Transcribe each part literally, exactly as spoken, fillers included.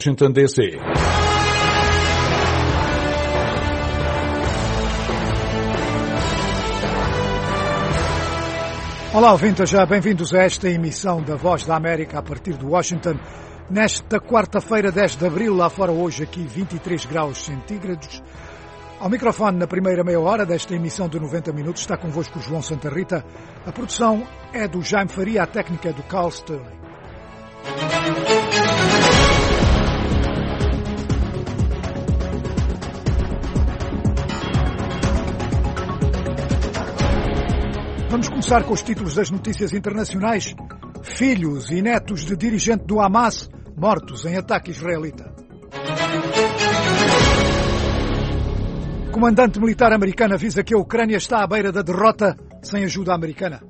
Washington, D C. Olá, ouvintes, já bem-vindos a esta emissão da Voz da América a partir de Washington. Nesta quarta-feira, dez de abril, lá fora hoje aqui vinte e três graus centígrados. Ao microfone, na primeira meia hora desta emissão de noventa minutos, está convosco o João Santa Rita. A produção é do Jaime Faria, a técnica é do Carl Sterling. Vamos começar com os títulos das notícias internacionais. Filhos e netos de dirigente do Hamas mortos em ataque israelita. O comandante militar americano avisa que a Ucrânia está à beira da derrota sem ajuda americana.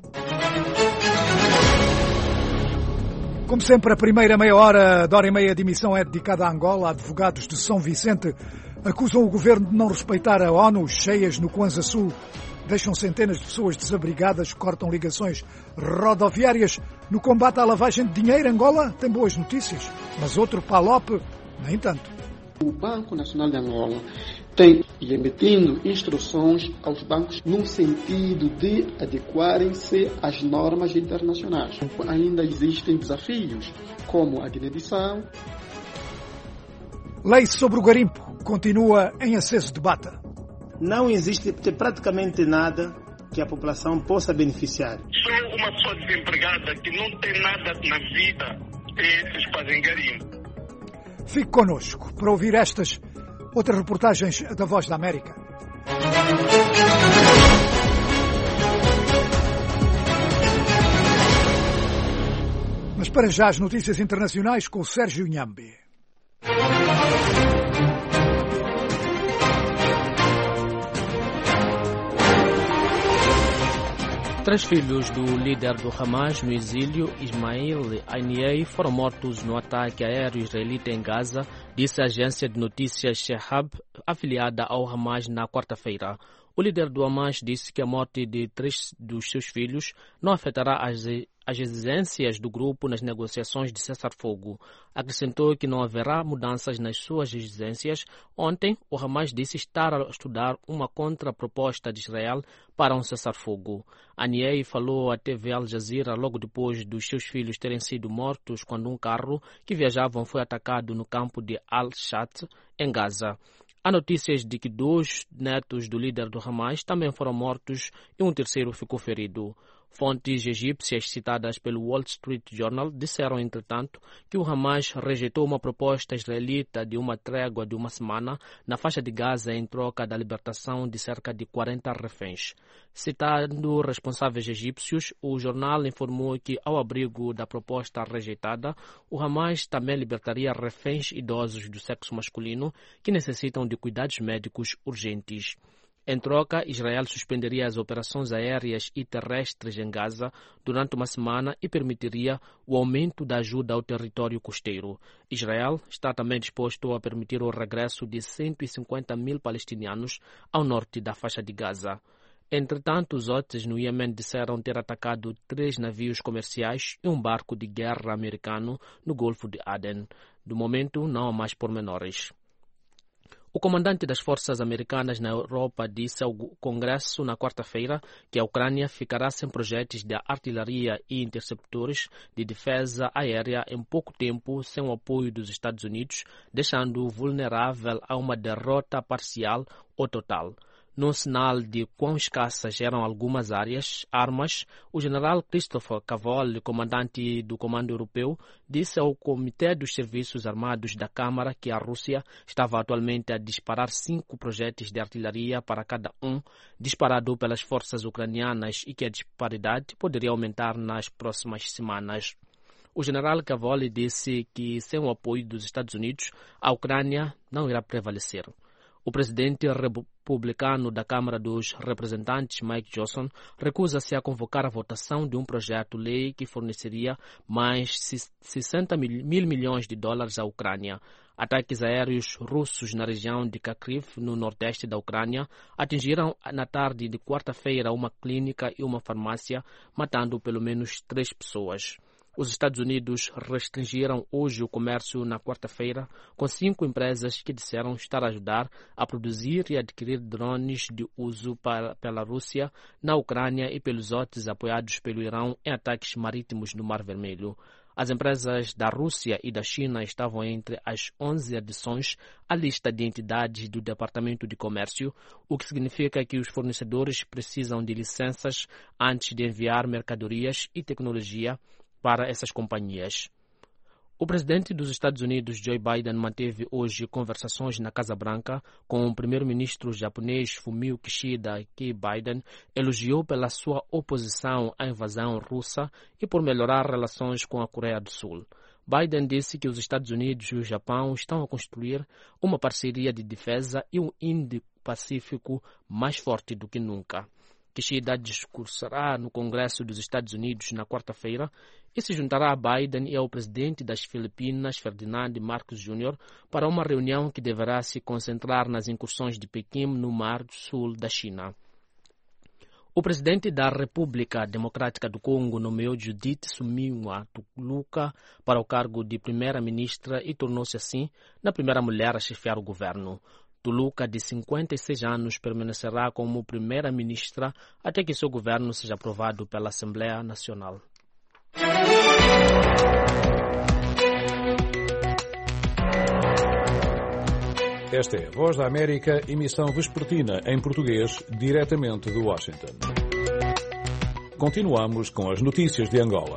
Como sempre, a primeira meia hora, da hora e meia de emissão é dedicada a Angola. Advogados de São Vicente acusam o governo de não respeitar a ONU. Cheias no Kwanza Sul deixam centenas de pessoas desabrigadas, cortam ligações rodoviárias. No combate à lavagem de dinheiro, Angola tem boas notícias, mas outro Palop, nem tanto. O Banco Nacional de Angola tem emitindo instruções aos bancos no sentido de adequarem-se às normas internacionais. Ainda existem desafios, como a Guiné-Bissau. Lei sobre o garimpo continua em aceso debate. Não existe praticamente nada que a população possa beneficiar. Sou uma pessoa desempregada que não tem nada na vida e esses fazem garimpo. Fique connosco para ouvir estas outras reportagens da Voz da América. Mas para já as notícias internacionais com o Sérgio Nhambi. Três filhos do líder do Hamas no exílio, Ismail Haniyeh, foram mortos no ataque aéreo israelita em Gaza, disse a agência de notícias Shehab, afiliada ao Hamas, na quarta-feira. O líder do Hamas disse que a morte de três dos seus filhos não afetará as, as exigências do grupo nas negociações de cessar-fogo. Acrescentou que não haverá mudanças nas suas exigências. Ontem, o Hamas disse estar a estudar uma contraproposta de Israel para um cessar-fogo. Haniyeh falou à T V Al Jazeera logo depois dos seus filhos terem sido mortos quando um carro que viajavam foi atacado no campo de Al-Shat, em Gaza. Há notícias de que dois netos do líder do Hamas também foram mortos e um terceiro ficou ferido. Fontes egípcias citadas pelo Wall Street Journal disseram, entretanto, que o Hamas rejeitou uma proposta israelita de uma trégua de uma semana na faixa de Gaza em troca da libertação de cerca de quarenta reféns. Citando responsáveis egípcios, o jornal informou que, ao abrigo da proposta rejeitada, o Hamas também libertaria reféns idosos do sexo masculino que necessitam de cuidados médicos urgentes. Em troca, Israel suspenderia as operações aéreas e terrestres em Gaza durante uma semana e permitiria o aumento da ajuda ao território costeiro. Israel está também disposto a permitir o regresso de cento e cinquenta mil palestinianos ao norte da faixa de Gaza. Entretanto, os Houthis no Iêmen disseram ter atacado três navios comerciais e um barco de guerra americano no Golfo de Aden. Do momento, não há mais pormenores. O comandante das forças americanas na Europa disse ao Congresso na quarta-feira que a Ucrânia ficará sem projetos de artilharia e interceptores de defesa aérea em pouco tempo sem o apoio dos Estados Unidos, deixando-o vulnerável a uma derrota parcial ou total. Num sinal de quão escassas eram algumas áreas, armas, o general Christopher Cavoli, comandante do Comando Europeu, disse ao Comitê dos Serviços Armados da Câmara que a Rússia estava atualmente a disparar cinco projéteis de artilharia para cada um, disparado pelas forças ucranianas, e que a disparidade poderia aumentar nas próximas semanas. O general Cavoli disse que, sem o apoio dos Estados Unidos, a Ucrânia não irá prevalecer. O presidente republicano da Câmara dos Representantes, Mike Johnson, recusa-se a convocar a votação de um projeto-lei que forneceria mais sessenta mil milhões de dólares à Ucrânia. Ataques aéreos russos na região de Kharkiv, no nordeste da Ucrânia, atingiram na tarde de quarta-feira uma clínica e uma farmácia, matando pelo menos três pessoas. Os Estados Unidos restringiram hoje o comércio na quarta-feira com cinco empresas que disseram estar a ajudar a produzir e adquirir drones de uso para, pela Rússia, na Ucrânia e pelos outros apoiados pelo Irão em ataques marítimos no Mar Vermelho. As empresas da Rússia e da China estavam entre as onze adições à lista de entidades do Departamento de Comércio, o que significa que os fornecedores precisam de licenças antes de enviar mercadorias e tecnologia para essas companhias. O presidente dos Estados Unidos, Joe Biden, manteve hoje conversações na Casa Branca com o primeiro-ministro japonês Fumio Kishida, que Biden elogiou pela sua oposição à invasão russa e por melhorar relações com a Coreia do Sul. Biden disse que os Estados Unidos e o Japão estão a construir uma parceria de defesa e um Indo-Pacífico mais forte do que nunca. Kishida discursará no Congresso dos Estados Unidos na quarta-feira e se juntará a Biden e ao presidente das Filipinas, Ferdinand Marcos Júnior, para uma reunião que deverá se concentrar nas incursões de Pequim no Mar do Sul da China. O presidente da República Democrática do Congo nomeou Judith Suminwa Tuluka para o cargo de primeira-ministra e tornou-se assim na primeira mulher a chefiar o governo. Tuluka, de cinquenta e seis anos, permanecerá como primeira-ministra até que seu governo seja aprovado pela Assembleia Nacional. Esta é a Voz da América, emissão vespertina em português, diretamente de Washington. Continuamos com as notícias de Angola.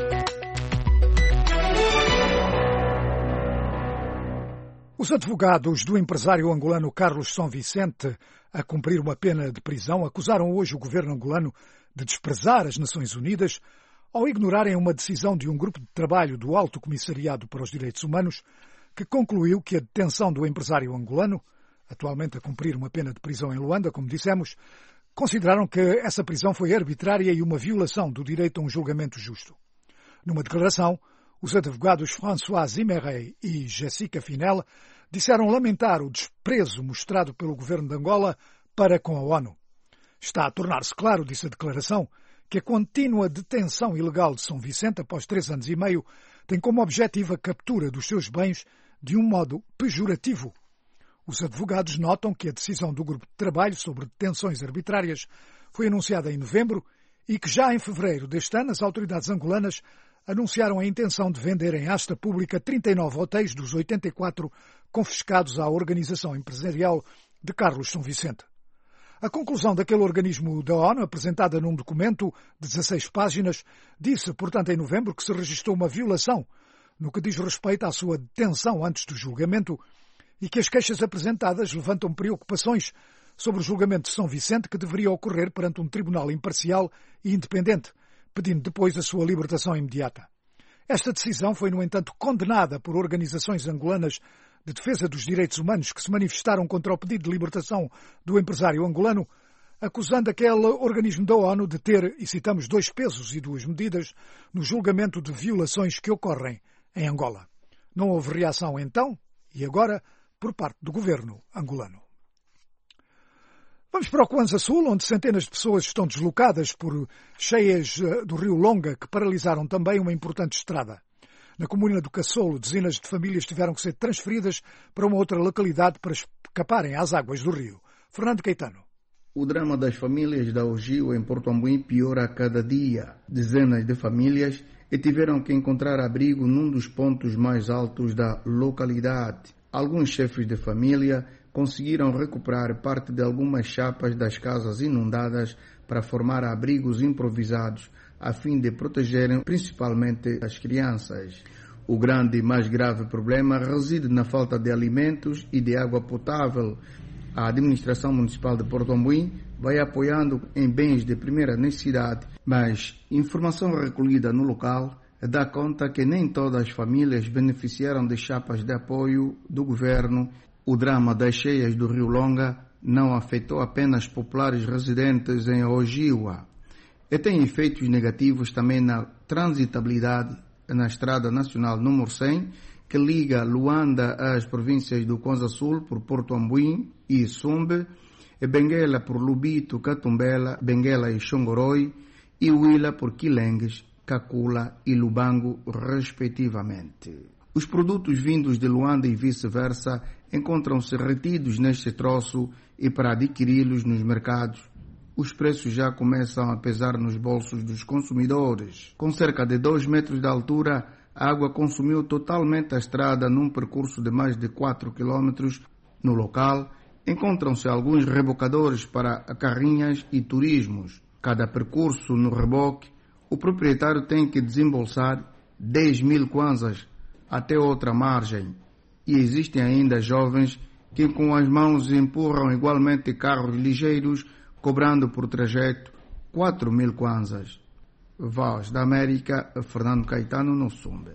Os advogados do empresário angolano Carlos São Vicente, a cumprir uma pena de prisão, acusaram hoje o governo angolano de desprezar as Nações Unidas ao ignorarem uma decisão de um grupo de trabalho do Alto Comissariado para os Direitos Humanos que concluiu que a detenção do empresário angolano, atualmente a cumprir uma pena de prisão em Luanda, como dissemos, consideraram que essa prisão foi arbitrária e uma violação do direito a um julgamento justo. Numa declaração, os advogados François Zimmerey e Jessica Finel disseram lamentar o desprezo mostrado pelo governo de Angola para com a ONU. Está a tornar-se claro, disse a declaração, que a contínua detenção ilegal de São Vicente após três anos e meio tem como objetivo a captura dos seus bens de um modo pejorativo. Os advogados notam que a decisão do grupo de trabalho sobre detenções arbitrárias foi anunciada em novembro e que já em fevereiro deste ano as autoridades angolanas anunciaram a intenção de vender em asta pública trinta e nove hotéis dos oitenta e quatro confiscados à organização empresarial de Carlos São Vicente. A conclusão daquele organismo da ONU, apresentada num documento de dezasseis páginas, disse, portanto, em novembro que se registrou uma violação no que diz respeito à sua detenção antes do julgamento e que as queixas apresentadas levantam preocupações sobre o julgamento de São Vicente que deveria ocorrer perante um tribunal imparcial e independente, pedindo depois a sua libertação imediata. Esta decisão foi, no entanto, condenada por organizações angolanas de defesa dos direitos humanos que se manifestaram contra o pedido de libertação do empresário angolano, acusando aquele organismo da ONU de ter, e citamos, dois pesos e duas medidas no julgamento de violações que ocorrem em Angola. Não houve reação então, e agora, por parte do governo angolano. Vamos para o Kwanza Sul, onde centenas de pessoas estão deslocadas por cheias do rio Longa, que paralisaram também uma importante estrada. Na comuna do Cassolo, dezenas de famílias tiveram que ser transferidas para uma outra localidade para escaparem às águas do rio. Fernando Caetano. O drama das famílias da Ogio em Porto Ambuim piora a cada dia. Dezenas de famílias tiveram que encontrar abrigo num dos pontos mais altos da localidade. Alguns chefes de família conseguiram recuperar parte de algumas chapas das casas inundadas para formar abrigos improvisados, a fim de protegerem principalmente as crianças. O grande e mais grave problema reside na falta de alimentos e de água potável. A administração municipal de Porto Ambuim vai apoiando em bens de primeira necessidade, mas informação recolhida no local dá conta que nem todas as famílias beneficiaram de chapas de apoio do governo. O drama das cheias do Rio Longa não afetou apenas populares residentes em Ojiwa, e tem efeitos negativos também na transitabilidade na Estrada Nacional número cem, que liga Luanda às províncias do Kwanza Sul por Porto Ambuim e Sumbe, e Benguela por Lubito, Catumbela, Benguela e Xongoroi, e Huila por Quilengues, Cacula e Lubango, respectivamente. Os produtos vindos de Luanda e vice-versa encontram-se retidos neste troço e para adquiri-los nos mercados, os preços já começam a pesar nos bolsos dos consumidores. Com cerca de dois metros de altura, a água consumiu totalmente a estrada num percurso de mais de quatro quilômetros. No local, encontram-se alguns rebocadores para carrinhas e turismos. Cada percurso no reboque, o proprietário tem que desembolsar dez mil kwanzas até outra margem. E existem ainda jovens que com as mãos empurram igualmente carros ligeiros, cobrando por trajeto quatro mil kwanzas. Voz da América, Fernando Caetano, no Sumbe.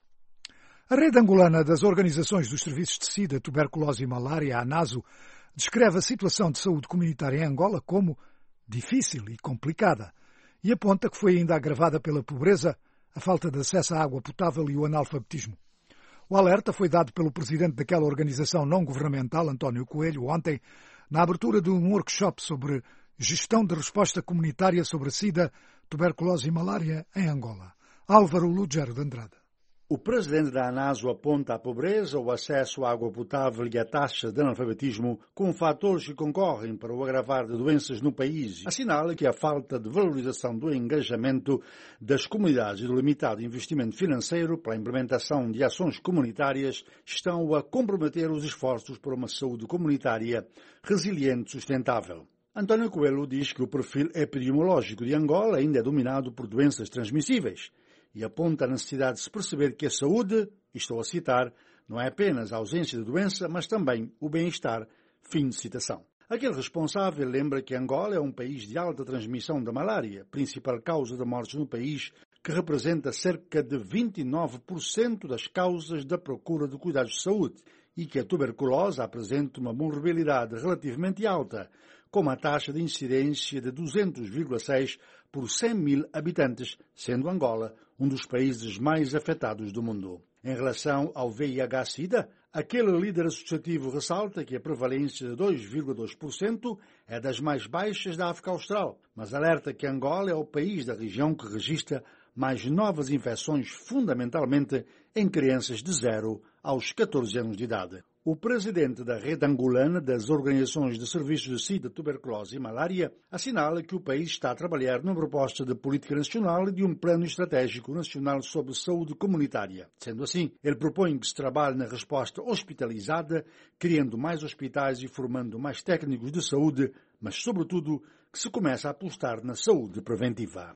A rede angolana das organizações dos serviços de SIDA, tuberculose e malária, a ANASO, descreve a situação de saúde comunitária em Angola como difícil e complicada e aponta que foi ainda agravada pela pobreza, a falta de acesso à água potável e o analfabetismo. O alerta foi dado pelo presidente daquela organização não-governamental, António Coelho, ontem, na abertura de um workshop sobre gestão de resposta comunitária sobre a SIDA, tuberculose e malária em Angola. Álvaro Lugero de Andrade. O presidente da ANASO aponta a pobreza, o acesso à água potável e a taxa de analfabetismo como fatores que concorrem para o agravar de doenças no país. Assinala que a falta de valorização do engajamento das comunidades e do limitado investimento financeiro para a implementação de ações comunitárias estão a comprometer os esforços por uma saúde comunitária resiliente e sustentável. António Coelho diz que o perfil epidemiológico de Angola ainda é dominado por doenças transmissíveis e aponta a necessidade de se perceber que a saúde, estou a citar, não é apenas a ausência de doença, mas também o bem-estar. Fim de citação. Aquele responsável lembra que Angola é um país de alta transmissão da malária, principal causa de mortes no país, que representa cerca de vinte e nove por cento das causas da procura de cuidados de saúde, e que a tuberculose apresenta uma vulnerabilidade relativamente alta, com uma taxa de incidência de duzentos vírgula seis por cem mil habitantes, sendo Angola um dos países mais afetados do mundo. Em relação ao V I H-Sida, aquele líder associativo ressalta que a prevalência de dois vírgula dois por cento é das mais baixas da África Austral, mas alerta que Angola é o país da região que registra mais novas infecções, fundamentalmente em crianças de zero aos catorze anos de idade. O presidente da rede angolana das organizações de serviços de SIDA, tuberculose e malária assinala que o país está a trabalhar numa proposta de política nacional e de um plano estratégico nacional sobre saúde comunitária. Sendo assim, ele propõe que se trabalhe na resposta hospitalizada, criando mais hospitais e formando mais técnicos de saúde, mas, sobretudo, que se comece a apostar na saúde preventiva.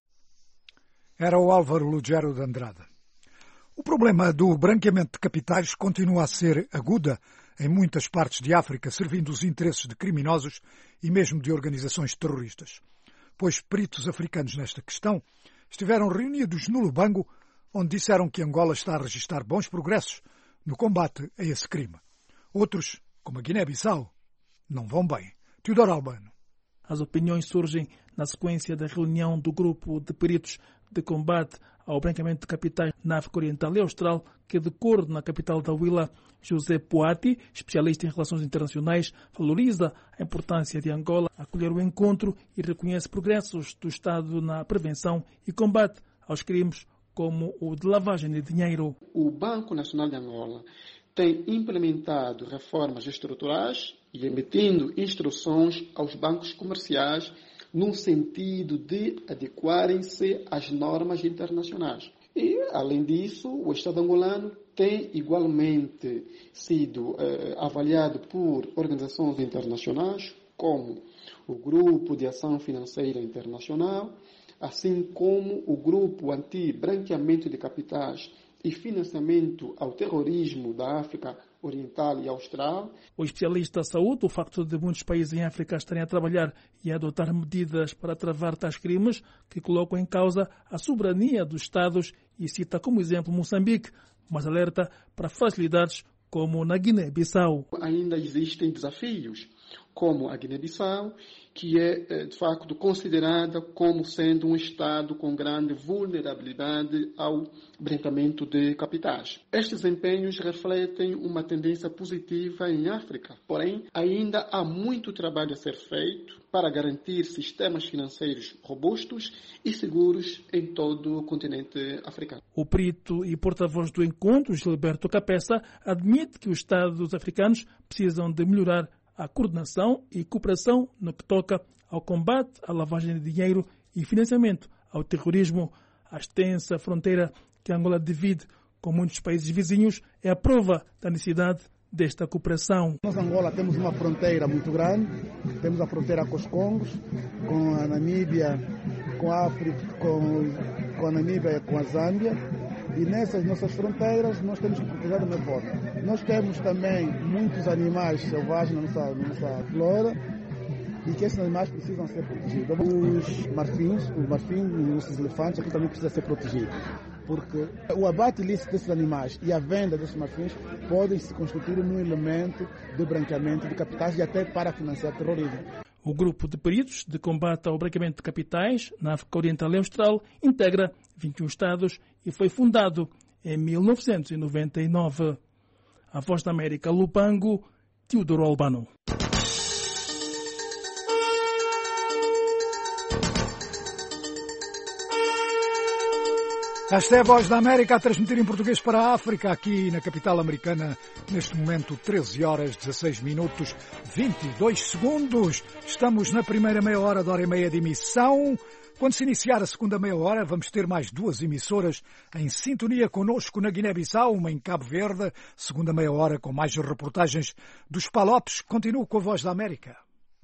Era o Álvaro Lugero de Andrade. O problema do branqueamento de capitais continua a ser aguda em muitas partes de África, servindo os interesses de criminosos e mesmo de organizações terroristas. Pois peritos africanos nesta questão estiveram reunidos no Lubango, onde disseram que Angola está a registrar bons progressos no combate a esse crime. Outros, como a Guiné-Bissau, não vão bem. Teodoro Albano. As opiniões surgem na sequência da reunião do grupo de peritos de combate ao branqueamento de capitais na África Oriental e Austral, que decorre na capital da Huila. José Poati, especialista em relações internacionais, valoriza a importância de Angola acolher o encontro e reconhece progressos do Estado na prevenção e combate aos crimes, como o de lavagem de dinheiro. O Banco Nacional de Angola tem implementado reformas estruturais e emitindo instruções aos bancos comerciais no sentido de adequarem-se às normas internacionais. E, além disso, o Estado angolano tem igualmente sido eh, avaliado por organizações internacionais, como o Grupo de Ação Financeira Internacional, assim como o Grupo Anti-Branqueamento de Capitais e Financiamento ao Terrorismo da África Oriental e Austral. O especialista saúde o facto de muitos países em África estarem a trabalhar e a adotar medidas para travar tais crimes que colocam em causa a soberania dos Estados e cita como exemplo Moçambique, mas alerta para fragilidades como na Guiné-Bissau. Ainda existem desafios, como a Guiné-Bissau, que é, de facto, considerada como sendo um Estado com grande vulnerabilidade ao branqueamento de capitais. Estes empenhos refletem uma tendência positiva em África, porém, ainda há muito trabalho a ser feito para garantir sistemas financeiros robustos e seguros em todo o continente africano. O perito e porta-voz do encontro, Gilberto Capeça, admite que os Estados africanos precisam de melhorar a coordenação e cooperação no que toca ao combate à lavagem de dinheiro e financiamento ao terrorismo. A extensa fronteira que Angola divide com muitos países vizinhos é a prova da necessidade desta cooperação. Nós, Angola, temos uma fronteira muito grande, temos a fronteira com os Congos, com a Namíbia, com a África, com, com a Namíbia e com a Zâmbia. E nessas nossas fronteiras nós temos que proteger da mesma forma. Nós temos também muitos animais selvagens na nossa, na nossa flora e que esses animais precisam ser protegidos. Os marfins, os marfins, os elefantes, aqui também precisa ser protegido. Porque o abate ilícito desses animais e a venda desses marfins podem se constituir num elemento de branqueamento de capitais e até para financiar terrorismo. O grupo de peritos de combate ao branqueamento de capitais na África Oriental e Austral integra vinte e um estados e foi fundado em mil novecentos e noventa e nove. A Voz da América, Lubango, Teodoro Albano. Esta é a Voz da América a transmitir em português para a África, aqui na capital americana, neste momento treze horas, dezasseis minutos, vinte e dois segundos. Estamos na primeira meia hora da hora e meia de emissão. Quando se iniciar a segunda meia hora, vamos ter mais duas emissoras em sintonia connosco na Guiné-Bissau, uma em Cabo Verde, segunda meia hora com mais reportagens dos Palopes. Continuo com a Voz da América.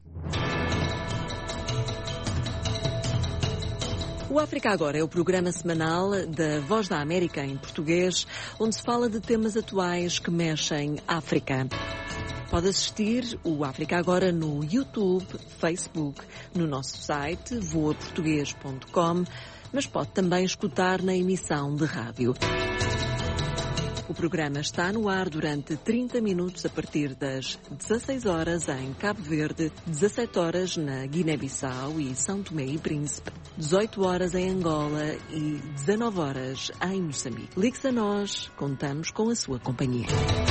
O África Agora é o programa semanal da Voz da América em português, onde se fala de temas atuais que mexem África. Pode assistir o África Agora no YouTube, Facebook, no nosso site voa português ponto com, mas pode também escutar na emissão de rádio. O programa está no ar durante trinta minutos a partir das dezasseis horas em Cabo Verde, dezassete horas na Guiné-Bissau e São Tomé e Príncipe, dezoito horas em Angola e dezanove horas em Moçambique. Ligue-se a nós, contamos com a sua companhia.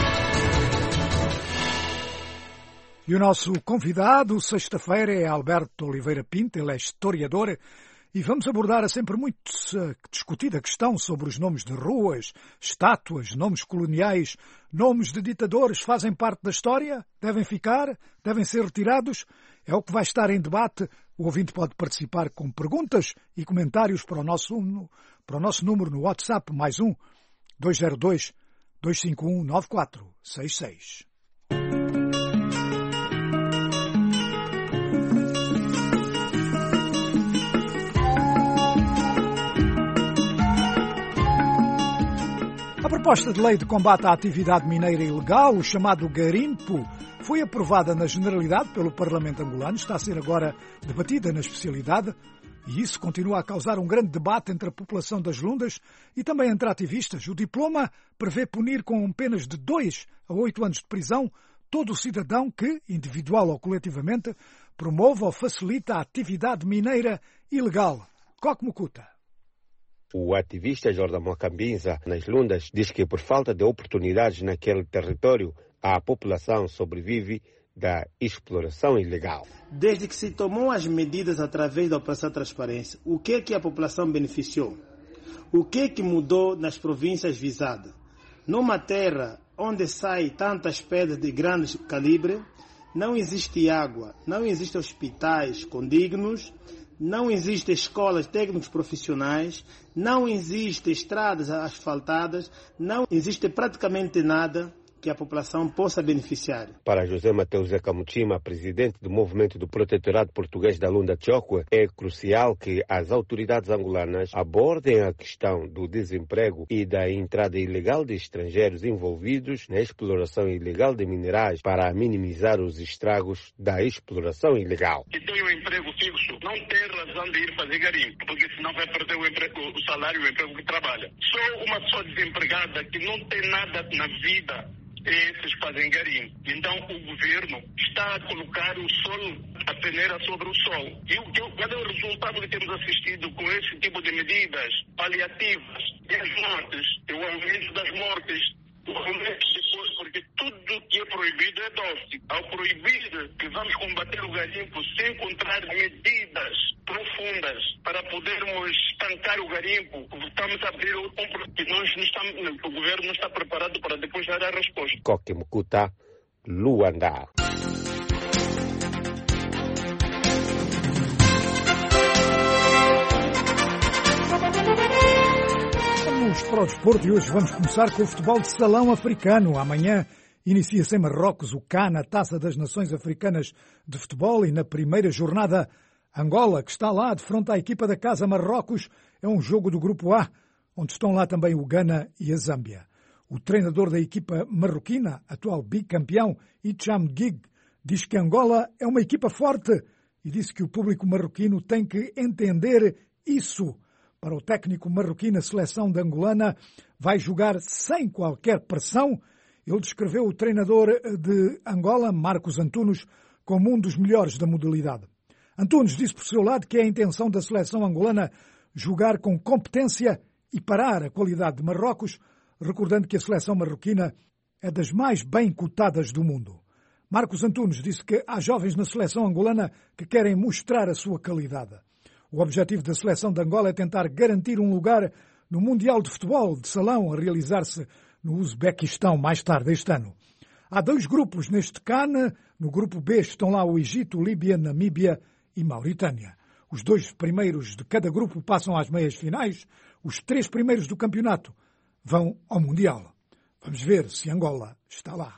E o nosso convidado, sexta-feira, é Alberto Oliveira Pinto, ele é historiador, e vamos abordar a sempre muito discutida questão sobre os nomes de ruas, estátuas, nomes coloniais, nomes de ditadores fazem parte da história? Devem ficar? Devem ser retirados? É o que vai estar em debate. O ouvinte pode participar com perguntas e comentários para o nosso, para o nosso número no WhatsApp, mais um, dois zero dois, dois cinco um, nove quatro seis seis. A proposta de lei de combate à atividade mineira ilegal, o chamado garimpo, foi aprovada na generalidade pelo Parlamento angolano, está a ser agora debatida na especialidade, e isso continua a causar um grande debate entre a população das Lundas e também entre ativistas. O diploma prevê punir com penas de dois a oito anos de prisão todo o cidadão que, individual ou coletivamente, promova ou facilita a atividade mineira ilegal. Coque Mucuta. O ativista Jordan Mwakambinza, nas Lundas, diz que por falta de oportunidades naquele território, a população sobrevive da exploração ilegal. Desde que se tomou as medidas através da Operação Transparência, o que é que a população beneficiou? O que é que mudou nas províncias visadas? Numa terra onde saem tantas pedras de grande calibre, não existe água, não existem hospitais condignos, não existem escolas técnicos profissionais, não existem estradas asfaltadas, não existe praticamente nada que a população possa beneficiar. Para José Mateus Camuchima, presidente do Movimento do Protetorado Português da Lunda Chokwe, é crucial que as autoridades angolanas abordem a questão do desemprego e da entrada ilegal de estrangeiros envolvidos na exploração ilegal de minerais para minimizar os estragos da exploração ilegal. Que tem um emprego fixo, não tem razão de ir fazer garimpo, porque senão vai perder o, emprego, o salário e o emprego que trabalha. Só uma pessoa desempregada que não tem nada na vida esses fazem garimpo. Então o governo está a colocar o sol, a peneira sobre o sol. E o, qual é o resultado que temos assistido com esse tipo de medidas paliativas? E as mortes, e o aumento das mortes, o aumento depois, porque tudo que é proibido é doce. Ao proibir que vamos combater o garimpo sem encontrar medidas profundas para podermos estancar o garimpo, estamos a abrir o que nós não estamos, o governo não está preparado para depois dar a resposta. Koki Mukuta, Luanda. Vamos para o desporto e hoje vamos começar com o futebol de salão africano. Amanhã inicia-se em Marrocos o C A N, a Taça das Nações Africanas de Futebol, e na primeira jornada Angola, que está lá de frente à equipa da casa Marrocos, é um jogo do grupo A, onde estão lá também o Ghana e a Zâmbia. O treinador da equipa marroquina, atual bicampeão, Hicham Gig, diz que Angola é uma equipa forte e disse que o público marroquino tem que entender isso. Para o técnico marroquino, a seleção de angolana vai jogar sem qualquer pressão. Ele descreveu o treinador de Angola, Marcos Antunes, como um dos melhores da modalidade. Antunes disse por seu lado que é a intenção da seleção angolana jogar com competência e parar a qualidade de Marrocos, recordando que a seleção marroquina é das mais bem cotadas do mundo. Marcos Antunes disse que há jovens na seleção angolana que querem mostrar a sua qualidade. O objetivo da seleção de Angola é tentar garantir um lugar no Mundial de Futebol de Salão a realizar-se no Uzbequistão mais tarde este ano. Há dois grupos neste C A N. No grupo B estão lá o Egito, Líbia, Namíbia e Mauritânia. Os dois primeiros de cada grupo passam às meias finais. Os três primeiros do campeonato vão ao Mundial. Vamos ver se Angola está lá.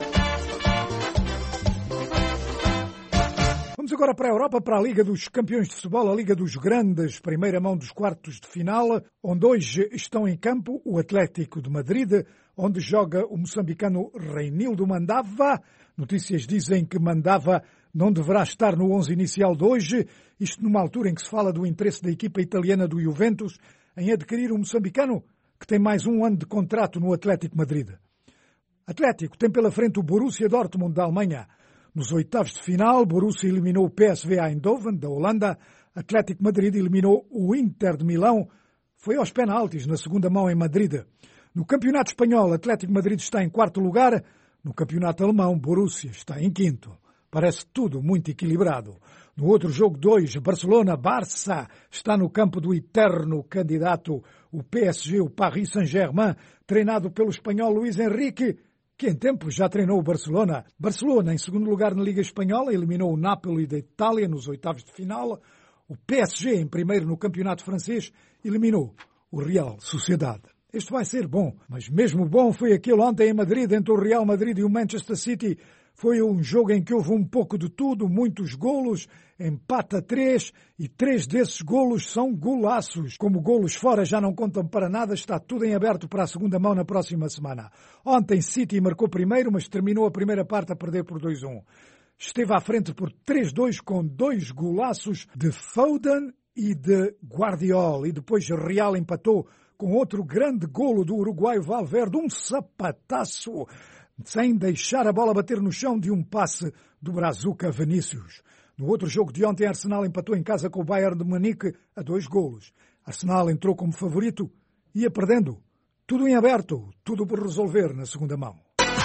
Vamos agora para a Europa, para a Liga dos Campeões de Futebol, a Liga dos Grandes, primeira mão dos quartos de final, onde hoje estão em campo o Atlético de Madrid, onde joga o moçambicano Reinildo Mandava. Notícias dizem que Mandava não deverá estar no onze inicial de hoje, isto numa altura em que se fala do interesse da equipa italiana do Juventus em adquirir o moçambicano, que tem mais um ano de contrato no Atlético de Madrid. Atlético tem pela frente o Borussia Dortmund da Alemanha. Nos oitavos de final, Borussia eliminou o P S V Eindhoven, da Holanda. Atlético de Madrid eliminou o Inter de Milão. Foi aos penaltis na segunda mão em Madrid. No campeonato espanhol, Atlético de Madrid está em quarto lugar. No campeonato alemão, Borussia está em quinto. Parece tudo muito equilibrado. No outro jogo de hoje, Barcelona-Barça está no campo do eterno candidato, o P S G, o Paris Saint-Germain, treinado pelo espanhol Luís Enrique, que em tempos já treinou o Barcelona. Barcelona, em segundo lugar na Liga Espanhola, eliminou o Napoli da Itália nos oitavos de final. O P S G, em primeiro no campeonato francês, eliminou o Real Sociedade. Este vai ser bom, mas mesmo bom foi aquele ontem em Madrid, entre o Real Madrid e o Manchester City. Foi um jogo em que houve um pouco de tudo, muitos golos, empate a três, e três desses golos são golaços. Como golos fora já não contam para nada, está tudo em aberto para a segunda mão na próxima semana. Ontem City marcou primeiro, mas terminou a primeira parte a perder por dois a um. Esteve à frente por três a dois com dois golaços de Foden e de Guardiola. E depois Real empatou com outro grande golo do uruguaio Valverde, um sapataço, sem deixar a bola bater no chão de um passe do Brazuca Vinícius. No outro jogo de ontem, Arsenal empatou em casa com o Bayern de Munique a dois golos. Arsenal entrou como favorito e ia perdendo. Tudo em aberto, tudo por resolver na segunda mão.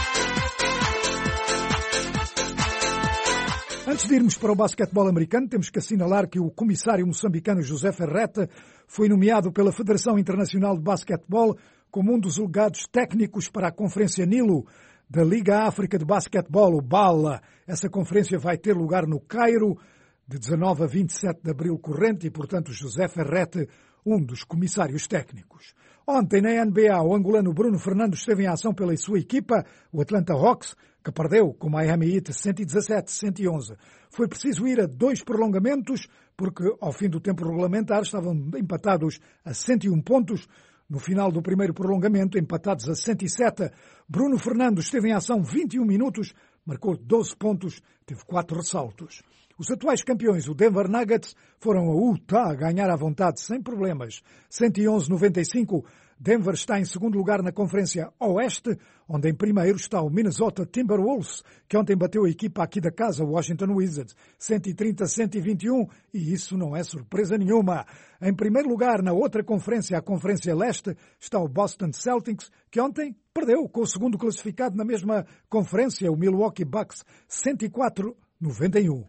Antes de irmos para o basquetebol americano, temos que assinalar que o comissário moçambicano José Ferrete foi nomeado pela Federação Internacional de Basquetebol como um dos delegados técnicos para a Conferência Nilo da Liga África de Basquetebol, o BALA. Essa conferência vai ter lugar no Cairo, de dezanove a vinte e sete de abril corrente, e, portanto, José Ferrete, um dos comissários técnicos. Ontem, na N B A, o angolano Bruno Fernandes esteve em ação pela sua equipa, o Atlanta Hawks, que perdeu com o Miami Heat cento e dezassete a cento e onze. Foi preciso ir a dois prolongamentos, porque ao fim do tempo regulamentar estavam empatados a cento e um pontos. No final do primeiro prolongamento, empatados a cento e sete, Bruno Fernandes esteve em ação vinte e um minutos, marcou doze pontos, teve quatro ressaltos. Os atuais campeões, o Denver Nuggets, foram a Utah ganhar à vontade, sem problemas, cento e onze a noventa e cinco, Denver está em segundo lugar na Conferência Oeste, onde em primeiro está o Minnesota Timberwolves, que ontem bateu a equipa aqui da casa, o Washington Wizards, cento e trinta a cento e vinte e um, e isso não é surpresa nenhuma. Em primeiro lugar, na outra conferência, a Conferência Leste, está o Boston Celtics, que ontem perdeu com o segundo classificado na mesma conferência, o Milwaukee Bucks, cento e quatro a noventa e um.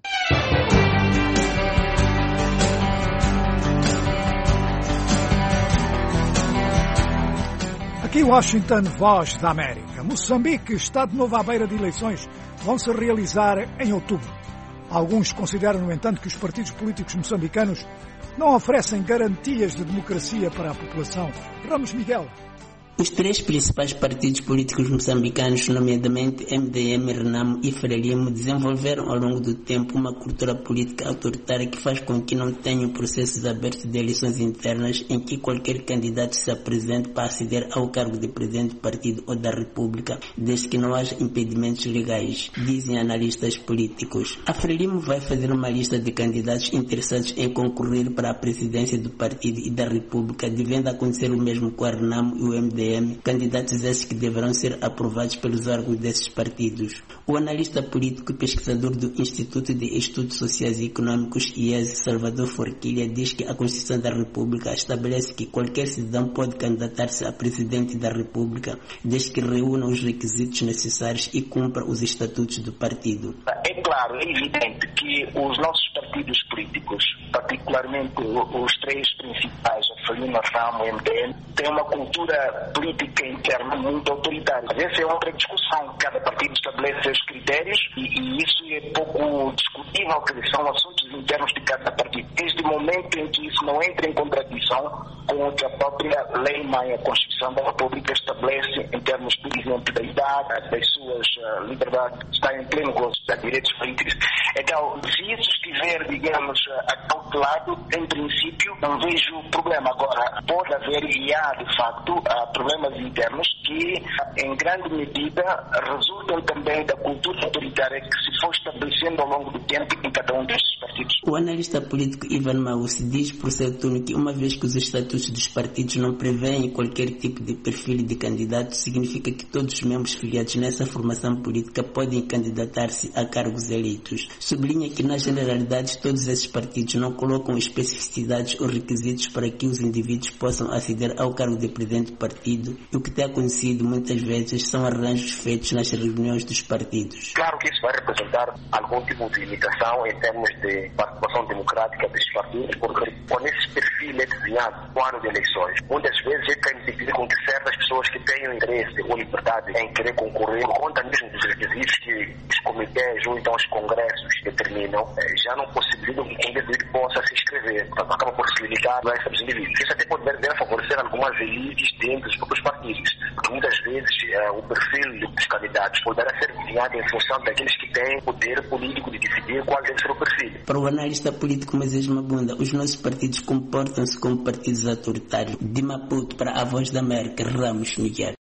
Aqui Washington, Voz da América. Moçambique está de novo à beira de eleições. Vão se realizar em outubro. Alguns consideram, no entanto, que os partidos políticos moçambicanos não oferecem garantias de democracia para a população. Ramos Miguel. Os três principais partidos políticos moçambicanos, nomeadamente M D M, Renamo e Frelimo, desenvolveram ao longo do tempo uma cultura política autoritária que faz com que não tenham processos abertos de eleições internas em que qualquer candidato se apresente para aceder ao cargo de presidente do partido ou da república, desde que não haja impedimentos legais, dizem analistas políticos. A Frelimo vai fazer uma lista de candidatos interessados em concorrer para a presidência do partido e da república, devendo acontecer o mesmo com a Renamo e o M D M, candidatos esses que deverão ser aprovados pelos órgãos desses partidos. O analista político e pesquisador do Instituto de Estudos Sociais e Econômicos I E S, Salvador Forquilha, diz que a Constituição da República estabelece que qualquer cidadão pode candidatar-se a presidente da República, desde que reúna os requisitos necessários e cumpra os estatutos do partido. É claro, é evidente que os nossos partidos políticos, particularmente os três principais, a Frelimo, a Renamo e o M D M, têm uma cultura política interna muito autoritária. Essa é outra discussão. Cada partido estabelece seus critérios e, e isso é pouco discutível, que são assuntos internos de cada partido. Desde o momento em que isso não entra em contradição com o que a própria lei-mãe, a Constituição da República, estabelece em termos, por exemplo, da idade, das suas uh, liberdades, está em pleno gozo de direitos políticos. Então, se isso estiver, digamos, acautelado, em princípio, não vejo problema. Agora, pode haver e há, de facto, uh, problemas internos que, em grande medida, resultam também da cultura autoritária que se foi estabelecendo ao longo do tempo em cada um destes partidos. O analista político Ivan Maus diz por seu turno que, uma vez que os estatutos dos partidos não prevêem qualquer tipo de perfil de candidato, significa que todos os membros filiados nessa formação política podem candidatar-se a cargos eleitos. Sublinha que, na generalidade, todos esses partidos não colocam especificidades ou requisitos para que os indivíduos possam aceder ao cargo de presidente do partido, e o que tem acontecido muitas vezes são arranjos feitos nas reuniões dos partidos. Claro que isso vai representar algum tipo de limitação em termos de participação democrática desses partidos, porque quando esse perfil é desenhado no ano de eleições, muitas vezes é que impedir com que certas pessoas que tenham interesse ou liberdade em querer concorrer, por conta mesmo dos requisitos que os comitês ou então os congressos determinam, já não possibilitam que um indivíduo possa se inscrever. Portanto, acaba por se limitar a esses indivíduos. Isso até pode vir a favorecer algumas elites dentro dos próprios partidos, porque muitas vezes eh, o perfil dos candidatos poderá ser desenhado em função daqueles que têm poder político de decidir qual deve ser o perfil. Para o analista político Moisés Mabunda, os nossos partidos comportam-se como partidos autoritários. De Maputo para a Voz da América, Ramos Miguel.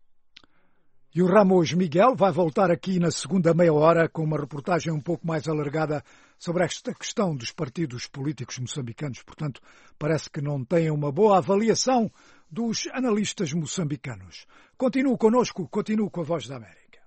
E o Ramos Miguel vai voltar aqui na segunda meia hora com uma reportagem um pouco mais alargada sobre esta questão dos partidos políticos moçambicanos. Portanto, parece que não têm uma boa avaliação dos analistas moçambicanos. Continuo connosco, continuo com a Voz da América.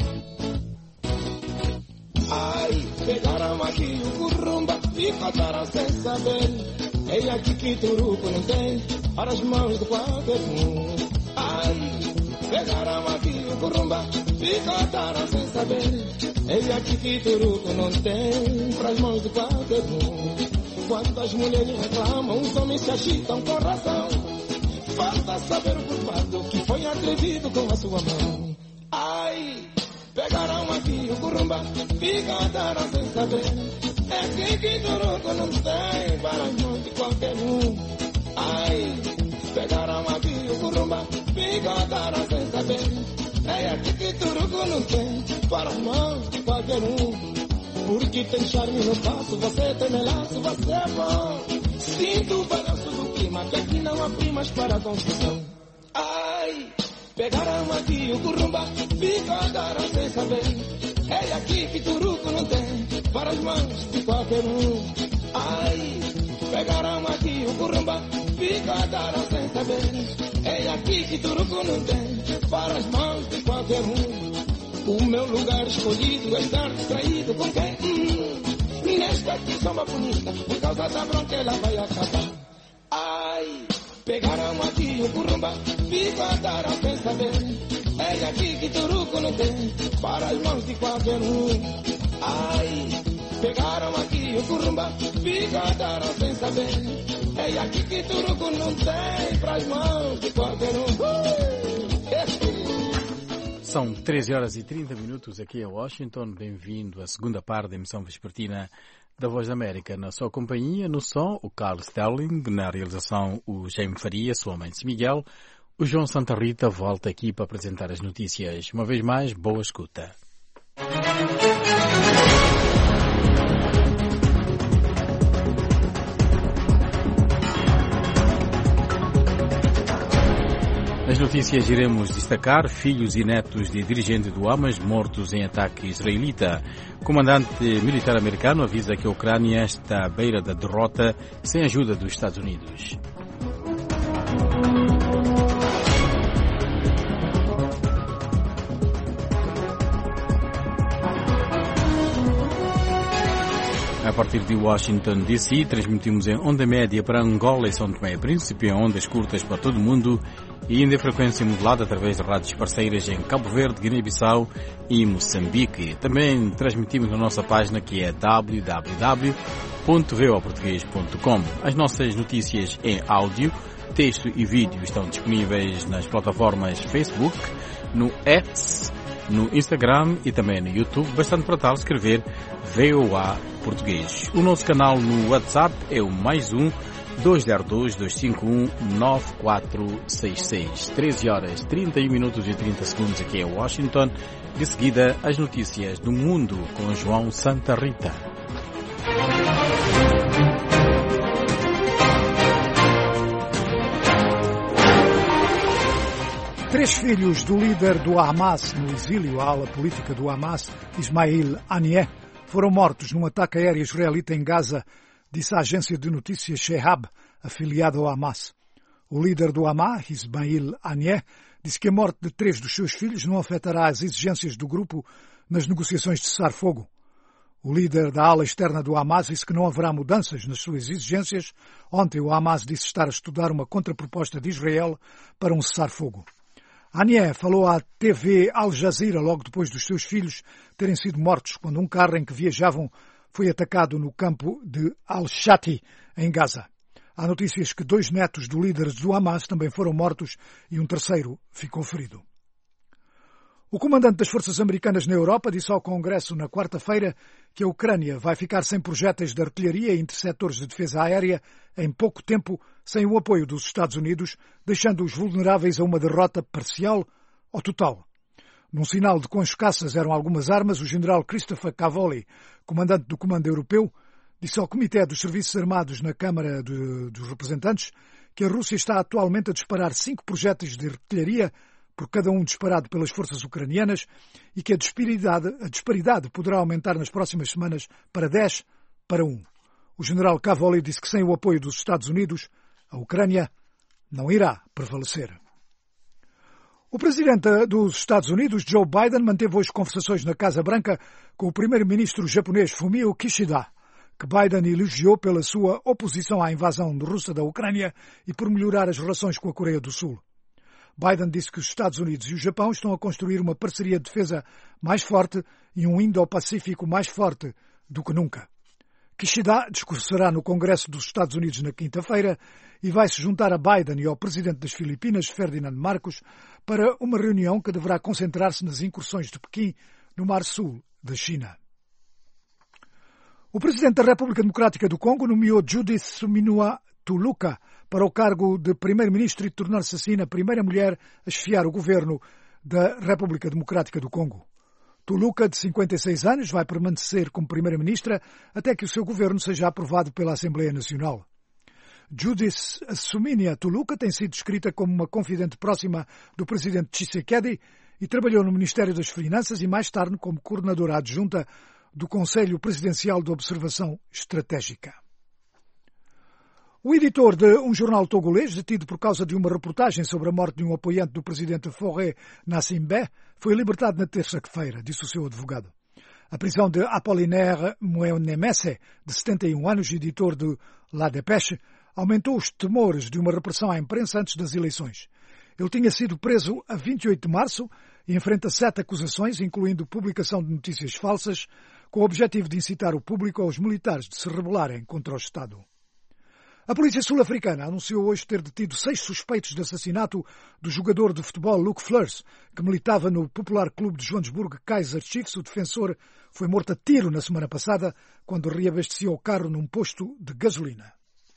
Ai, pegaram aqui o currumba e passaram sem saber. É aqui que Turuco não tem para as mãos de qualquer um. Ai, pegaram aqui o currumba e passaram sem saber. É aqui que Turuco não tem para as mãos de qualquer um. Quando as mulheres reclamam, os homens se agitam com razão. Falta saber o culpado que foi atrevido com a sua mão. Ai, pegaram aqui o currumba, picotaram sem saber. É que que Turuco não tem para as mãos de qualquer um. Ai, pegaram aqui o currumba, picotaram sem saber. É aqui que Turuco não tem para as mãos de qualquer um. Porque tem charme no passo, você tem melaço, você é bom. Sinto o balanço do clima, que aqui não há primas para confusão. Ai, pegaram aqui o currumba, picotaram sem saber. É aqui que Turuco não tem para as mãos de qualquer um. Ai, pegaram aqui o currumba, picotaram sem saber. É aqui que Turuco não tem, para as mãos de qualquer um. O meu lugar escolhido é estar distraído com quem? Hum, nesta aqui soma bonita, por causa da bronca ela vai acabar. Ai, pegaram aqui o curumba, picotaram sem saber. É aqui que Turuco não tem, para as mãos de qualquer um. Ai, pegaram aqui o curumba, picotaram sem saber. É aqui que Turuco não tem, para as mãos de qualquer um. São treze horas e trinta minutos aqui em Washington. Bem-vindo à segunda parte da emissão vespertina da Voz da América. Na sua companhia, no som, o Carlos Sterling, na realização, o Jaime Faria, sua mãe de Miguel. O João Santa Rita volta aqui para apresentar as notícias. Uma vez mais, boa escuta. Nas notícias iremos destacar filhos e netos de dirigente do Hamas mortos em ataque israelita. O comandante militar americano avisa que a Ucrânia está à beira da derrota sem ajuda dos Estados Unidos. A partir de Washington, D C, transmitimos em onda média para Angola e São Tomé e Príncipe, em ondas curtas para todo o mundo e ainda em frequência modulada através de rádios parceiras em Cabo Verde, Guiné-Bissau e Moçambique. Também transmitimos na nossa página que é w w w ponto v o português ponto com. As nossas notícias em áudio, texto e vídeo estão disponíveis nas plataformas Facebook, no X, no Instagram e também no YouTube. Bastante para tal escrever V O A Português. O nosso canal no WhatsApp é o mais um dois zero dois, dois cinco um, nove quatro seis seis. treze horas, trinta e um minutos e trinta segundos aqui em Washington. De seguida, as notícias do mundo com João Santa Rita. Três filhos do líder do Hamas no exílio, a ala política do Hamas, Ismail Haniyeh, foram mortos num ataque aéreo israelita em Gaza, disse a agência de notícias Shehab, afiliada ao Hamas. O líder do Hamas, Ismail Haniyeh, disse que a morte de três dos seus filhos não afetará as exigências do grupo nas negociações de cessar-fogo. O líder da ala externa do Hamas disse que não haverá mudanças nas suas exigências. Ontem o Hamas disse estar a estudar uma contraproposta de Israel para um cessar-fogo. Haniyeh falou à T V Al Jazeera logo depois dos seus filhos terem sido mortos quando um carro em que viajavam foi atacado no campo de Al-Shati, em Gaza. Há notícias que dois netos do líder do Hamas também foram mortos e um terceiro ficou ferido. O comandante das forças americanas na Europa disse ao Congresso na quarta-feira que a Ucrânia vai ficar sem projéteis de artilharia e interceptores de defesa aérea em pouco tempo, sem o apoio dos Estados Unidos, deixando-os vulneráveis a uma derrota parcial ou total. Num sinal de quão escassas eram algumas armas, o general Christopher Cavoli, comandante do Comando Europeu, disse ao Comitê dos Serviços Armados na Câmara de, dos Representantes que a Rússia está atualmente a disparar cinco projéteis de artilharia por cada um disparado pelas forças ucranianas e que a disparidade, a disparidade poderá aumentar nas próximas semanas para dez para um. O general Cavoli disse que sem o apoio dos Estados Unidos, a Ucrânia não irá prevalecer. O presidente dos Estados Unidos, Joe Biden, manteve hoje conversações na Casa Branca com o primeiro-ministro japonês Fumio Kishida, que Biden elogiou pela sua oposição à invasão russa da Ucrânia e por melhorar as relações com a Coreia do Sul. Biden disse que os Estados Unidos e o Japão estão a construir uma parceria de defesa mais forte e um Indo-Pacífico mais forte do que nunca. Kishida discursará no Congresso dos Estados Unidos na quinta-feira e vai se juntar a Biden e ao presidente das Filipinas, Ferdinand Marcos, para uma reunião que deverá concentrar-se nas incursões de Pequim no Mar Sul da China. O presidente da República Democrática do Congo nomeou Judith Suminwa Tuluka para o cargo de primeiro-ministro e tornar-se assim a primeira mulher a chefiar o governo da República Democrática do Congo. Tuluka, de cinquenta e seis anos, vai permanecer como primeira-ministra até que o seu governo seja aprovado pela Assembleia Nacional. Judith Suminwa Tuluka tem sido descrita como uma confidente próxima do presidente Tshisekedi e trabalhou no Ministério das Finanças e mais tarde como coordenadora adjunta do Conselho Presidencial de Observação Estratégica. O editor de um jornal togolês, detido por causa de uma reportagem sobre a morte de um apoiante do presidente Faure Gnassingbe, foi libertado na terça-feira, disse o seu advogado. A prisão de Apollinaire Mouenemesse, de setenta e um anos, editor de La Dépêche, aumentou os temores de uma repressão à imprensa antes das eleições. Ele tinha sido preso a vinte e oito de março e enfrenta sete acusações, incluindo publicação de notícias falsas, com o objetivo de incitar o público aos militares de se rebelarem contra o Estado. A polícia sul-africana anunciou hoje ter detido seis suspeitos de assassinato do jogador de futebol Luke Fleurs, que militava no popular clube de Joanesburgo Kaizer Chiefs. O defensor foi morto a tiro na semana passada, quando reabastecia o carro num posto de gasolina.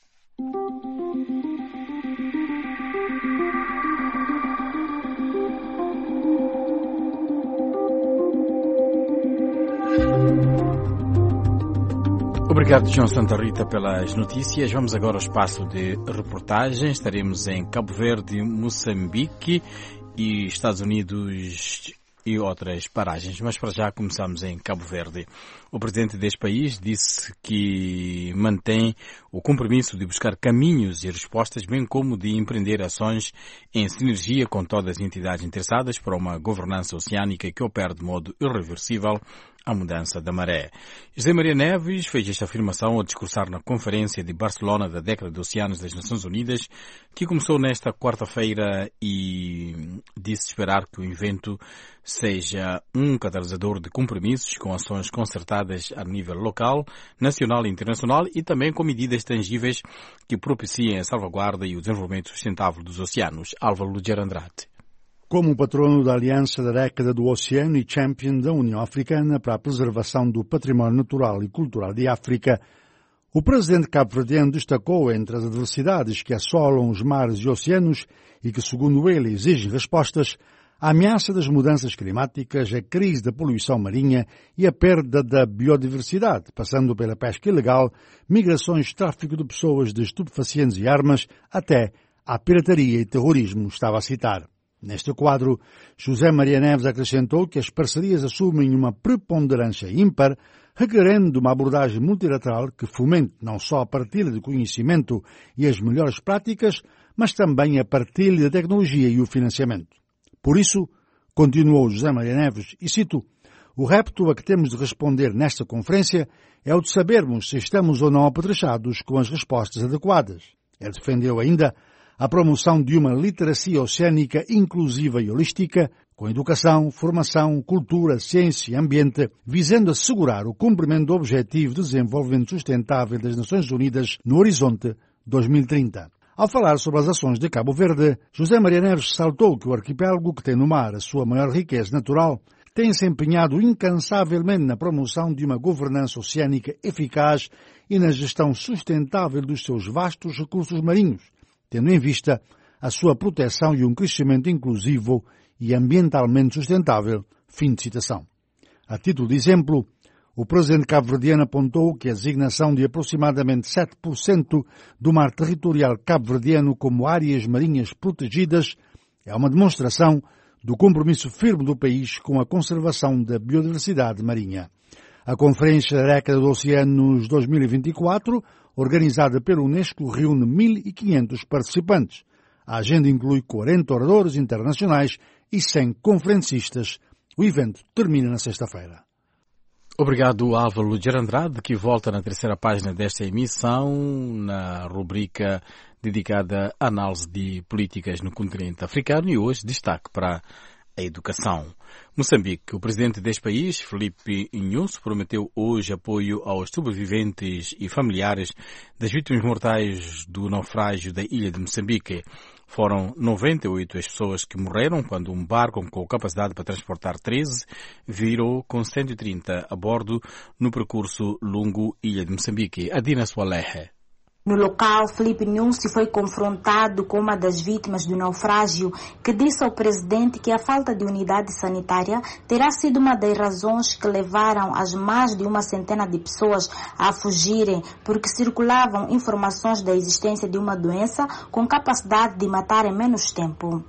Obrigado, João Santa Rita, pelas notícias. Vamos agora ao espaço de reportagem. Estaremos em Cabo Verde, Moçambique e Estados Unidos e outras paragens. Mas para já começamos em Cabo Verde. O presidente deste país disse que mantém o compromisso de buscar caminhos e respostas, bem como de empreender ações em sinergia com todas as entidades interessadas para uma governança oceânica que opere de modo irreversível a mudança da maré. José Maria Neves fez esta afirmação ao discursar na Conferência de Barcelona da Década de Oceanos das Nações Unidas, que começou nesta quarta-feira, e disse esperar que o evento seja um catalisador de compromissos com ações concertadas a nível local, nacional e internacional e também com medidas tangíveis que propiciem a salvaguarda e o desenvolvimento sustentável dos oceanos. Álvaro Luger Andrade. Como patrono da Aliança da Década do Oceano e champion da União Africana para a preservação do património natural e cultural de África, o presidente cabo-verdiano destacou, entre as adversidades que assolam os mares e oceanos e que, segundo ele, exigem respostas, a ameaça das mudanças climáticas, a crise da poluição marinha e a perda da biodiversidade, passando pela pesca ilegal, migrações, tráfico de pessoas, de estupefacientes e armas, até a pirataria e terrorismo, estava a citar. Neste quadro, José Maria Neves acrescentou que as parcerias assumem uma preponderância ímpar, requerendo uma abordagem multilateral que fomente não só a partilha de conhecimento e as melhores práticas, mas também a partilha da tecnologia e o financiamento. Por isso, continuou José Maria Neves, e cito, o repto a que temos de responder nesta conferência é o de sabermos se estamos ou não apetrechados com as respostas adequadas. Ele defendeu ainda a promoção de uma literacia oceânica inclusiva e holística, com educação, formação, cultura, ciência e ambiente, visando assegurar o cumprimento do Objetivo de Desenvolvimento Sustentável das Nações Unidas no horizonte dois mil e trinta. Ao falar sobre as ações de Cabo Verde, José Maria Neves ressaltou que o arquipélago, que tem no mar a sua maior riqueza natural, tem se empenhado incansavelmente na promoção de uma governança oceânica eficaz e na gestão sustentável dos seus vastos recursos marinhos, tendo em vista a sua proteção e um crescimento inclusivo e ambientalmente sustentável. Fim de citação. A título de exemplo, o presidente cabo-verdiano apontou que a designação de aproximadamente sete por cento do mar territorial cabo-verdiano como áreas marinhas protegidas é uma demonstração do compromisso firme do país com a conservação da biodiversidade marinha. A Conferência da Década dos Oceanos dois mil e vinte e quatro, organizada pela Unesco, reúne mil e quinhentos participantes. A agenda inclui quarenta oradores internacionais e cem conferencistas. O evento termina na sexta-feira. Obrigado, Álvaro Luger Andrade, que volta na terceira página desta emissão, na rubrica dedicada à análise de políticas no continente africano, e hoje destaque para a educação. Moçambique. O presidente deste país, Filipe Inhosso, prometeu hoje apoio aos sobreviventes e familiares das vítimas mortais do naufrágio da ilha de Moçambique. Foram noventa e oito as pessoas que morreram quando um barco com capacidade para transportar treze virou com cento e trinta a bordo no percurso longo Ilha de Moçambique. Adina Swalehe. No local, Filipe Inhosso foi confrontado com uma das vítimas do naufrágio, que disse ao presidente que a falta de unidade sanitária terá sido uma das razões que levaram as mais de uma centena de pessoas a fugirem, porque circulavam informações da existência de uma doença com capacidade de matar em menos tempo.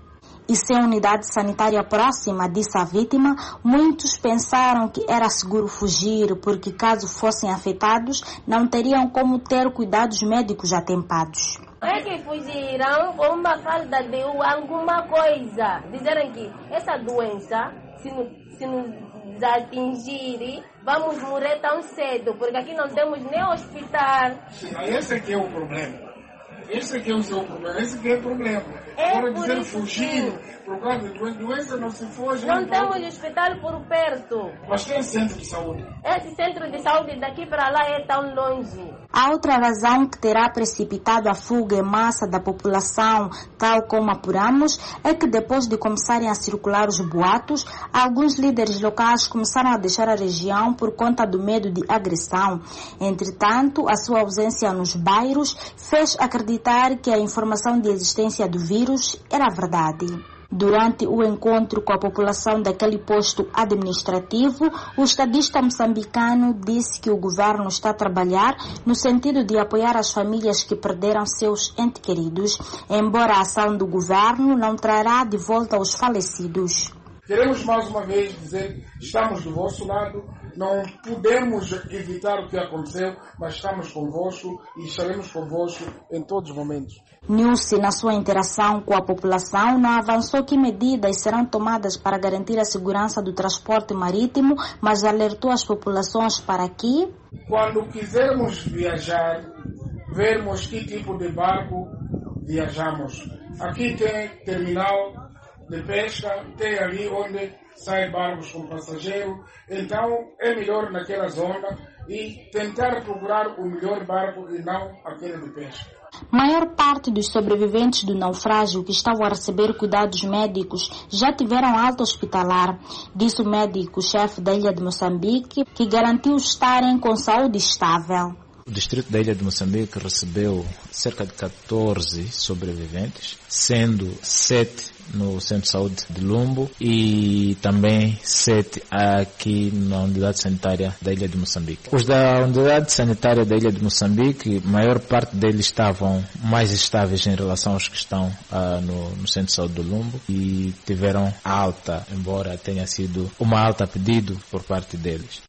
e sem unidade sanitária próxima, disse a vítima, muitos pensaram que era seguro fugir, porque caso fossem afetados, não teriam como ter cuidados médicos atempados. É que fugiram por uma falta de alguma coisa. Disseram que essa doença, se nos, se nos atingir, vamos morrer tão cedo, porque aqui não temos nem hospital. Sim, esse aqui é o problema. Esse aqui é o seu problema, esse aqui é o problema. É Agora por dizer isso fugir, que... por causa de doença não se foge. Não temos hospital por perto. Mas tem centro de saúde. Esse centro de saúde daqui para lá é tão longe. A outra razão que terá precipitado a fuga em massa da população, tal como apuramos, é que depois de começarem a circular os boatos, alguns líderes locais começaram a deixar a região por conta do medo de agressão. Entretanto, a sua ausência nos bairros fez acreditar que a informação de existência do vírus era verdade. Durante o encontro com a população daquele posto administrativo, o estadista moçambicano disse que o governo está a trabalhar no sentido de apoiar as famílias que perderam seus entes queridos, embora a ação do governo não trará de volta os falecidos. Queremos mais uma vez dizer que estamos do vosso lado, não podemos evitar o que aconteceu, mas estamos convosco e estaremos convosco em todos os momentos. Nilce, na sua interação com a população, não avançou que medidas serão tomadas para garantir a segurança do transporte marítimo, mas alertou as populações para que, quando quisermos viajar, vermos que tipo de barco viajamos. Aqui tem terminal de pesca, tem ali onde saem barcos com passageiro, então é melhor naquela zona e tentar procurar o melhor barco e não aquele de pesca. Maior parte dos sobreviventes do naufrágio que estavam a receber cuidados médicos já tiveram alta hospitalar, disse o médico-chefe da ilha de Moçambique, que garantiu estarem com saúde estável. O distrito da ilha de Moçambique recebeu cerca de catorze sobreviventes, sendo sete no Centro de Saúde de Lumbo e também sete aqui na Unidade Sanitária da Ilha de Moçambique. Os da Unidade Sanitária da Ilha de Moçambique, a maior parte deles estavam mais estáveis em relação aos que estão uh, no, no Centro de Saúde de Lumbo e tiveram alta, embora tenha sido uma alta a pedido por parte deles.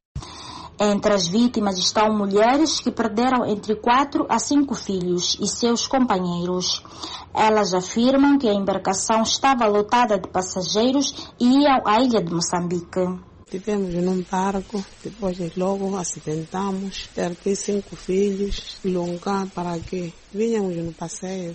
Entre as vítimas estão mulheres que perderam entre quatro a cinco filhos e seus companheiros. Elas afirmam que a embarcação estava lotada de passageiros e iam à ilha de Moçambique. Tivemos num barco, depois logo acidentamos, perdi cinco filhos, longa para que vinhamos no passeio.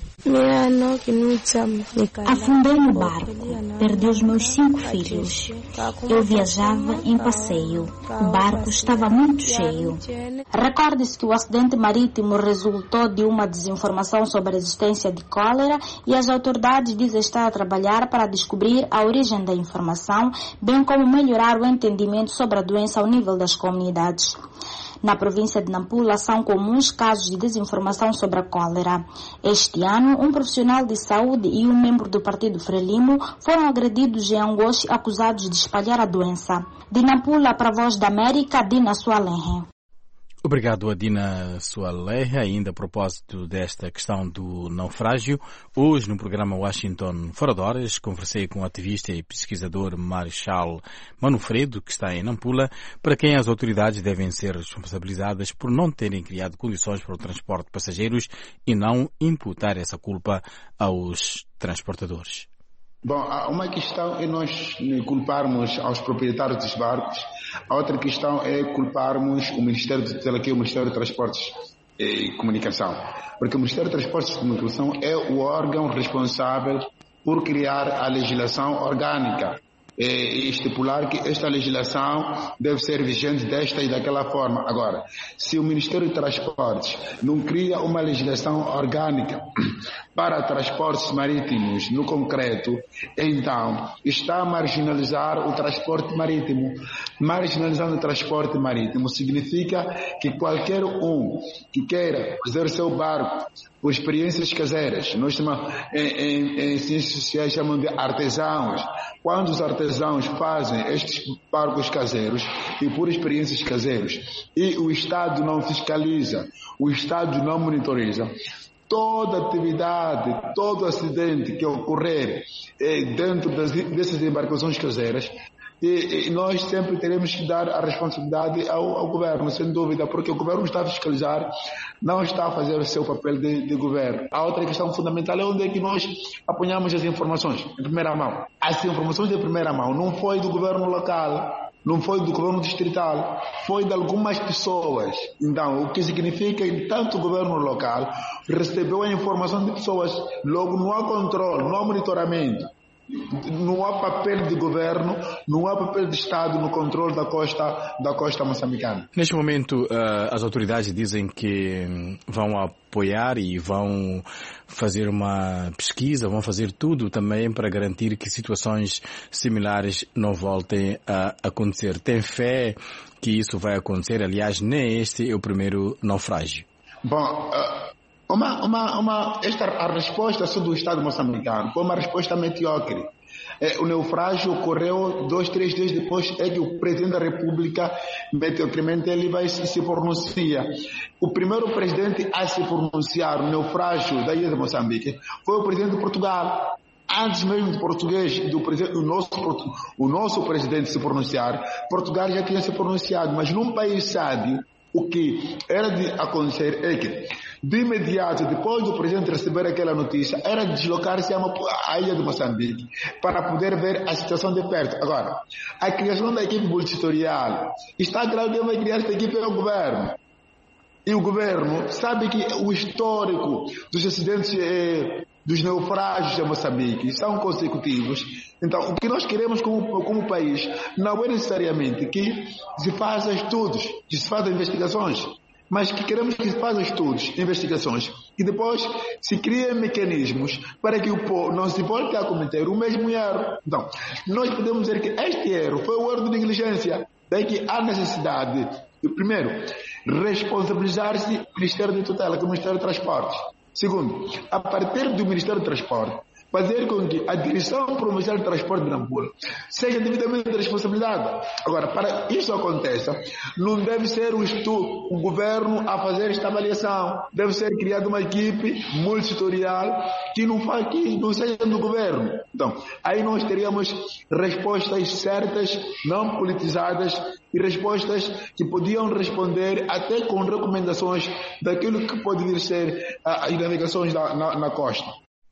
Afundei no barco, perdi os meus cinco filhos. Eu viajava em passeio, o barco estava muito cheio. Recorde-se que o acidente marítimo resultou de uma desinformação sobre a existência de cólera e as autoridades dizem estar a trabalhar para descobrir a origem da informação, bem como melhorar o entendimento entendimento sobre a doença ao nível das comunidades. Na província de Nampula são comuns casos de desinformação sobre a cólera. Este ano, um profissional de saúde e um membro do Partido Frelimo foram agredidos em Angoche acusados de espalhar a doença. De Nampula para a Voz da América, Dina Sualenhe. Obrigado, Adina Sualeja. Ainda a propósito desta questão do naufrágio, hoje no programa Washington Fora de Horas, conversei com o ativista e pesquisador Marechal Manufredo, que está em Nampula, para quem as autoridades devem ser responsabilizadas por não terem criado condições para o transporte de passageiros e não imputar essa culpa aos transportadores. Bom, uma questão é nós culparmos aos proprietários dos barcos, a outra questão é culparmos o Ministério de Tutela, que é o Ministério de Transportes e Comunicação. Porque o Ministério de Transportes e Comunicação é o órgão responsável por criar a legislação orgânica e estipular que esta legislação deve ser vigente desta e daquela forma. Agora, se o Ministério de Transportes não cria uma legislação orgânica para transportes marítimos no concreto, então está a marginalizar o transporte marítimo. Marginalizando o transporte marítimo significa que qualquer um que queira fazer o seu barco por experiências caseiras, nós chamamos, em, em, em ciências sociais chamam de artesãos. Quando os artesãos fazem estes barcos caseiros e por experiências caseiras e o Estado não fiscaliza, o Estado não monitoriza, toda atividade, todo acidente que ocorrer eh, dentro das, dessas embarcações cruzeiras, e, e nós sempre teremos que dar a responsabilidade ao, ao governo, sem dúvida, porque o governo está a fiscalizar, não está a fazer o seu papel de, de governo. A outra questão fundamental é onde é que nós apanhamos as informações, em primeira mão. As informações de primeira mão não foi do governo local, não foi do governo distrital, foi de algumas pessoas. Então, o que significa que tanto o governo local recebeu a informação de pessoas, logo não há controle, não há monitoramento. Não há papel de governo, não há papel de Estado no controle da costa, da costa moçambicana. Neste momento, uh, as autoridades dizem que vão apoiar e vão fazer uma pesquisa, vão fazer tudo também para garantir que situações similares não voltem a acontecer. Tem fé que isso vai acontecer? Aliás, nem este é o primeiro naufrágio. Bom... Uh... Uma, uma, uma, esta, a resposta do Estado moçambicano foi uma resposta mediocre. É, o naufrágio ocorreu dois, três dias depois é que o presidente da República, mediocremente, ele vai se, se pronuncia. O primeiro presidente a se pronunciar no naufrágio da ilha de Moçambique foi o presidente de Portugal. Antes mesmo do português, do, do nosso, o nosso presidente se pronunciar, Portugal já tinha se pronunciado, mas num país sábio, o que era de acontecer é que, de imediato, depois do presidente receber aquela notícia, era deslocar-se à ilha de Moçambique para poder ver a situação de perto. Agora, a criação da equipe multissetorial, está claro que vai criar esta equipe é o governo. E o governo sabe que o histórico dos acidentes, eh, dos naufrágios de Moçambique são consecutivos. Então, o que nós queremos como, como país não é necessariamente que se faça estudos, que se façam investigações, mas que queremos que se façam estudos, investigações, e depois se criem mecanismos para que o povo não se volte a cometer o mesmo erro. Então, nós podemos dizer que este erro foi o erro de negligência, daí que há necessidade de, primeiro, responsabilizar-se do Ministério de Tutela, que é o Ministério de Transportes. Segundo, a partir do Ministério do Transporte, fazer com que a direção provincial de transporte de Nampula seja devidamente responsabilizada. Agora, para isso aconteça, não deve ser o, estudo, o governo a fazer esta avaliação. Deve ser criada uma equipe multissetorial que não, faz, que não seja do governo. Então, aí nós teríamos respostas certas, não politizadas, e respostas que podiam responder até com recomendações daquilo que pode vir ser as navegações na, na, na costa.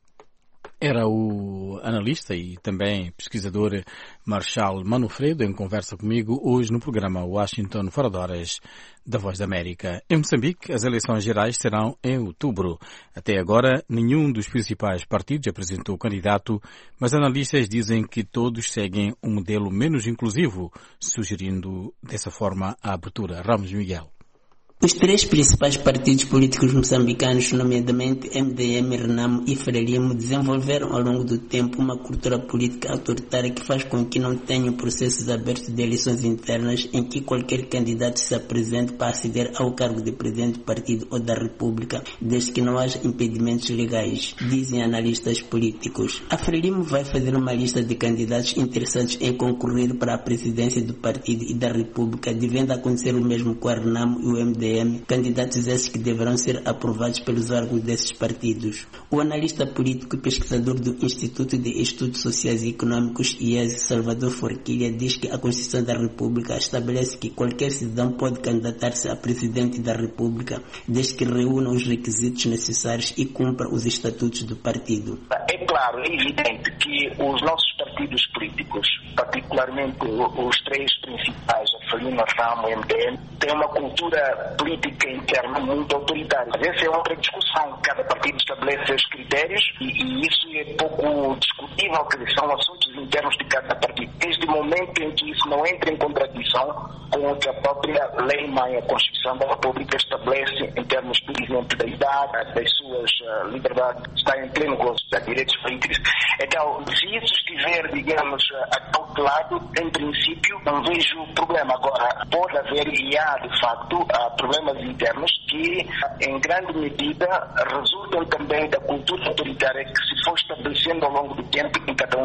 Era o analista e também pesquisador Marshal Manofredo em conversa comigo hoje no programa Washington Fora de Horas da Voz da América. Em Moçambique, as eleições gerais serão em outubro. Até agora, nenhum dos principais partidos apresentou candidato, mas analistas dizem que todos seguem um modelo menos inclusivo, sugerindo dessa forma a abertura. Ramos Miguel. Os três principais partidos políticos moçambicanos, nomeadamente M D M, Renamo e Frelimo, desenvolveram ao longo do tempo uma cultura política autoritária que faz com que não tenham processos abertos de eleições internas em que qualquer candidato se apresente para aceder ao cargo de presidente do partido ou da República, desde que não haja impedimentos legais, dizem analistas políticos. A Frelimo vai fazer uma lista de candidatos interessados em concorrer para a presidência do partido e da República, devendo acontecer o mesmo com a Renamo e o M D M, candidatos esses que deverão ser aprovados pelos órgãos desses partidos. O analista político e pesquisador do Instituto de Estudos Sociais e Econômicos, I E S, Salvador Forquilha, diz que a Constituição da República estabelece que qualquer cidadão pode candidatar-se a presidente da República, desde que reúna os requisitos necessários e cumpra os estatutos do partido. É claro, é evidente que os nossos partidos políticos, particularmente os três principais, a Frelimo, a Renamo e o M D M, têm uma cultura política interna muito autoritária. Mas essa é outra discussão. Cada partido estabelece seus critérios e, e isso é pouco discutível, que são assuntos internos de cada partido. Desde o momento em que isso não entra em contradição com o que a própria lei-mãe, a Constituição da República, estabelece em termos, por exemplo, da idade, das suas uh, liberdades, está em pleno gozo de direitos políticos. Então, se isso estiver, digamos, acautelado, em princípio, não vejo problema. Agora, pode haver e há, de facto, uh, problemas internos que, em grande medida, resultam também da cultura autoritária que se foi estabelecendo ao longo do tempo em cada um destes partidos.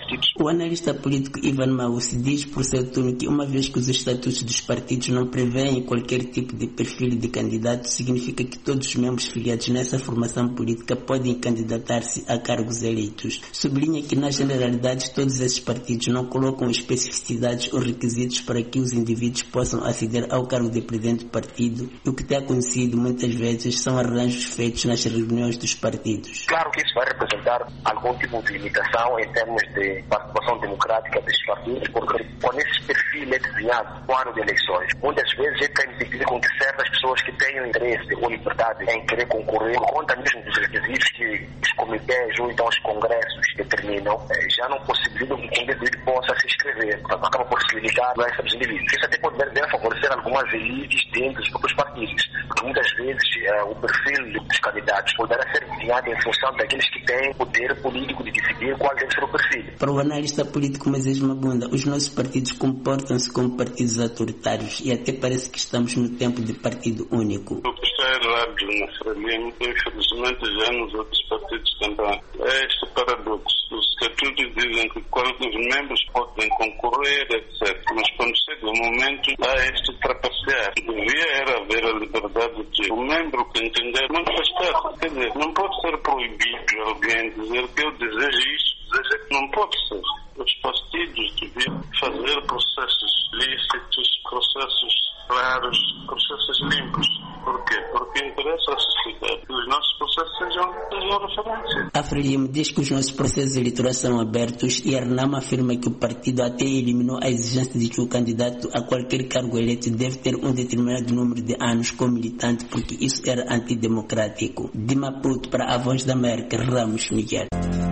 partidos. O analista político Ivan Maus diz por seu turno que uma vez que os estatutos dos partidos não prevêem qualquer tipo de perfil de candidato, significa que todos os membros filiados nessa formação política podem candidatar-se a cargos eleitos. Sublinha que na generalidade todos esses partidos não colocam especificidades ou requisitos para que os indivíduos possam aceder ao cargo de presidente do partido. O que tem acontecido muitas vezes são arranjos feitos nas reuniões dos partidos. Claro que isso vai representar algum tipo de limitação em termos de participação democrática desses partidos, porque quando esse perfil é desenhado no ano de eleições, muitas vezes é que impedir com que certas pessoas que tenham interesse ou liberdade em querer concorrer, por conta mesmo dos requisitos que os comitês ou então os congressos determinam, já não possibilitam que o indivíduo possa se inscrever. Portanto, acaba por se limitar a esses indivíduos. Isso até pode deve favorecer algumas elites dentro dos próprios partidos, porque muitas vezes uh, o perfil dos candidatos poderá ser desenhado em função daqueles que têm poder político de decidir qual deve ser o perfil. Para o analista político Moisés Mabunda, os nossos partidos comportam-se como partidos autoritários e até parece que estamos no tempo de partido único. O que está errado na Frelimo, infelizmente já nos outros partidos também, é este paradoxo. Os estatutos dizem que os membros podem concorrer, etcétera. Mas quando chega o momento, há este trapacear. Devia era haver a liberdade de o membro que entender manifestar. Quer dizer, não pode ser proibido alguém dizer que eu desejo isso, desejo que não pode ser. Os partidos deviam fazer processos lícitos, processos claros, processos limpos. Por quê? Porque interessa à sociedade que os nossos processos sejam, sejam referência. A Frelimo diz que os nossos processos eleitorais são abertos e a RENAM afirma que o partido até eliminou a exigência de que o candidato a qualquer cargo eleito deve ter um determinado número de anos como militante, porque isso era antidemocrático. De Maputo para a Voz da América, Ramos Miguel.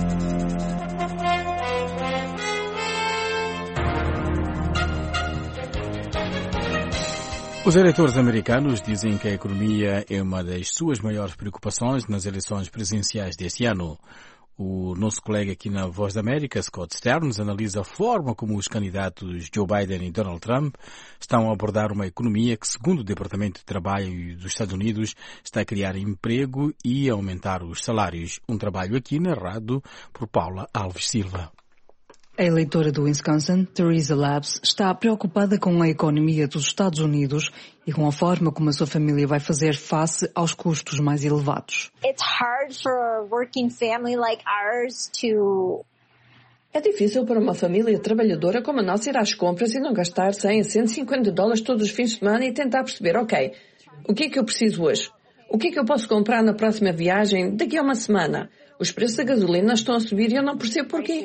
Os eleitores americanos dizem que a economia é uma das suas maiores preocupações nas eleições presidenciais deste ano. O nosso colega aqui na Voz da América, Scott Stearns, analisa a forma como os candidatos Joe Biden e Donald Trump estão a abordar uma economia que, segundo o Departamento de Trabalho dos Estados Unidos, está a criar emprego e a aumentar os salários. Um trabalho aqui narrado por Paula Alves Silva. A eleitora do Wisconsin, Teresa Labs, está preocupada com a economia dos Estados Unidos e com a forma como a sua família vai fazer face aos custos mais elevados. It's hard for a working family like ours to... É difícil para uma família trabalhadora como a nossa ir às compras e não gastar cem, cento e cinquenta dólares todos os fins de semana e tentar perceber, ok, o que é que eu preciso hoje? O que é que eu posso comprar na próxima viagem daqui a uma semana? Os preços da gasolina estão a subir e eu não percebo porquê.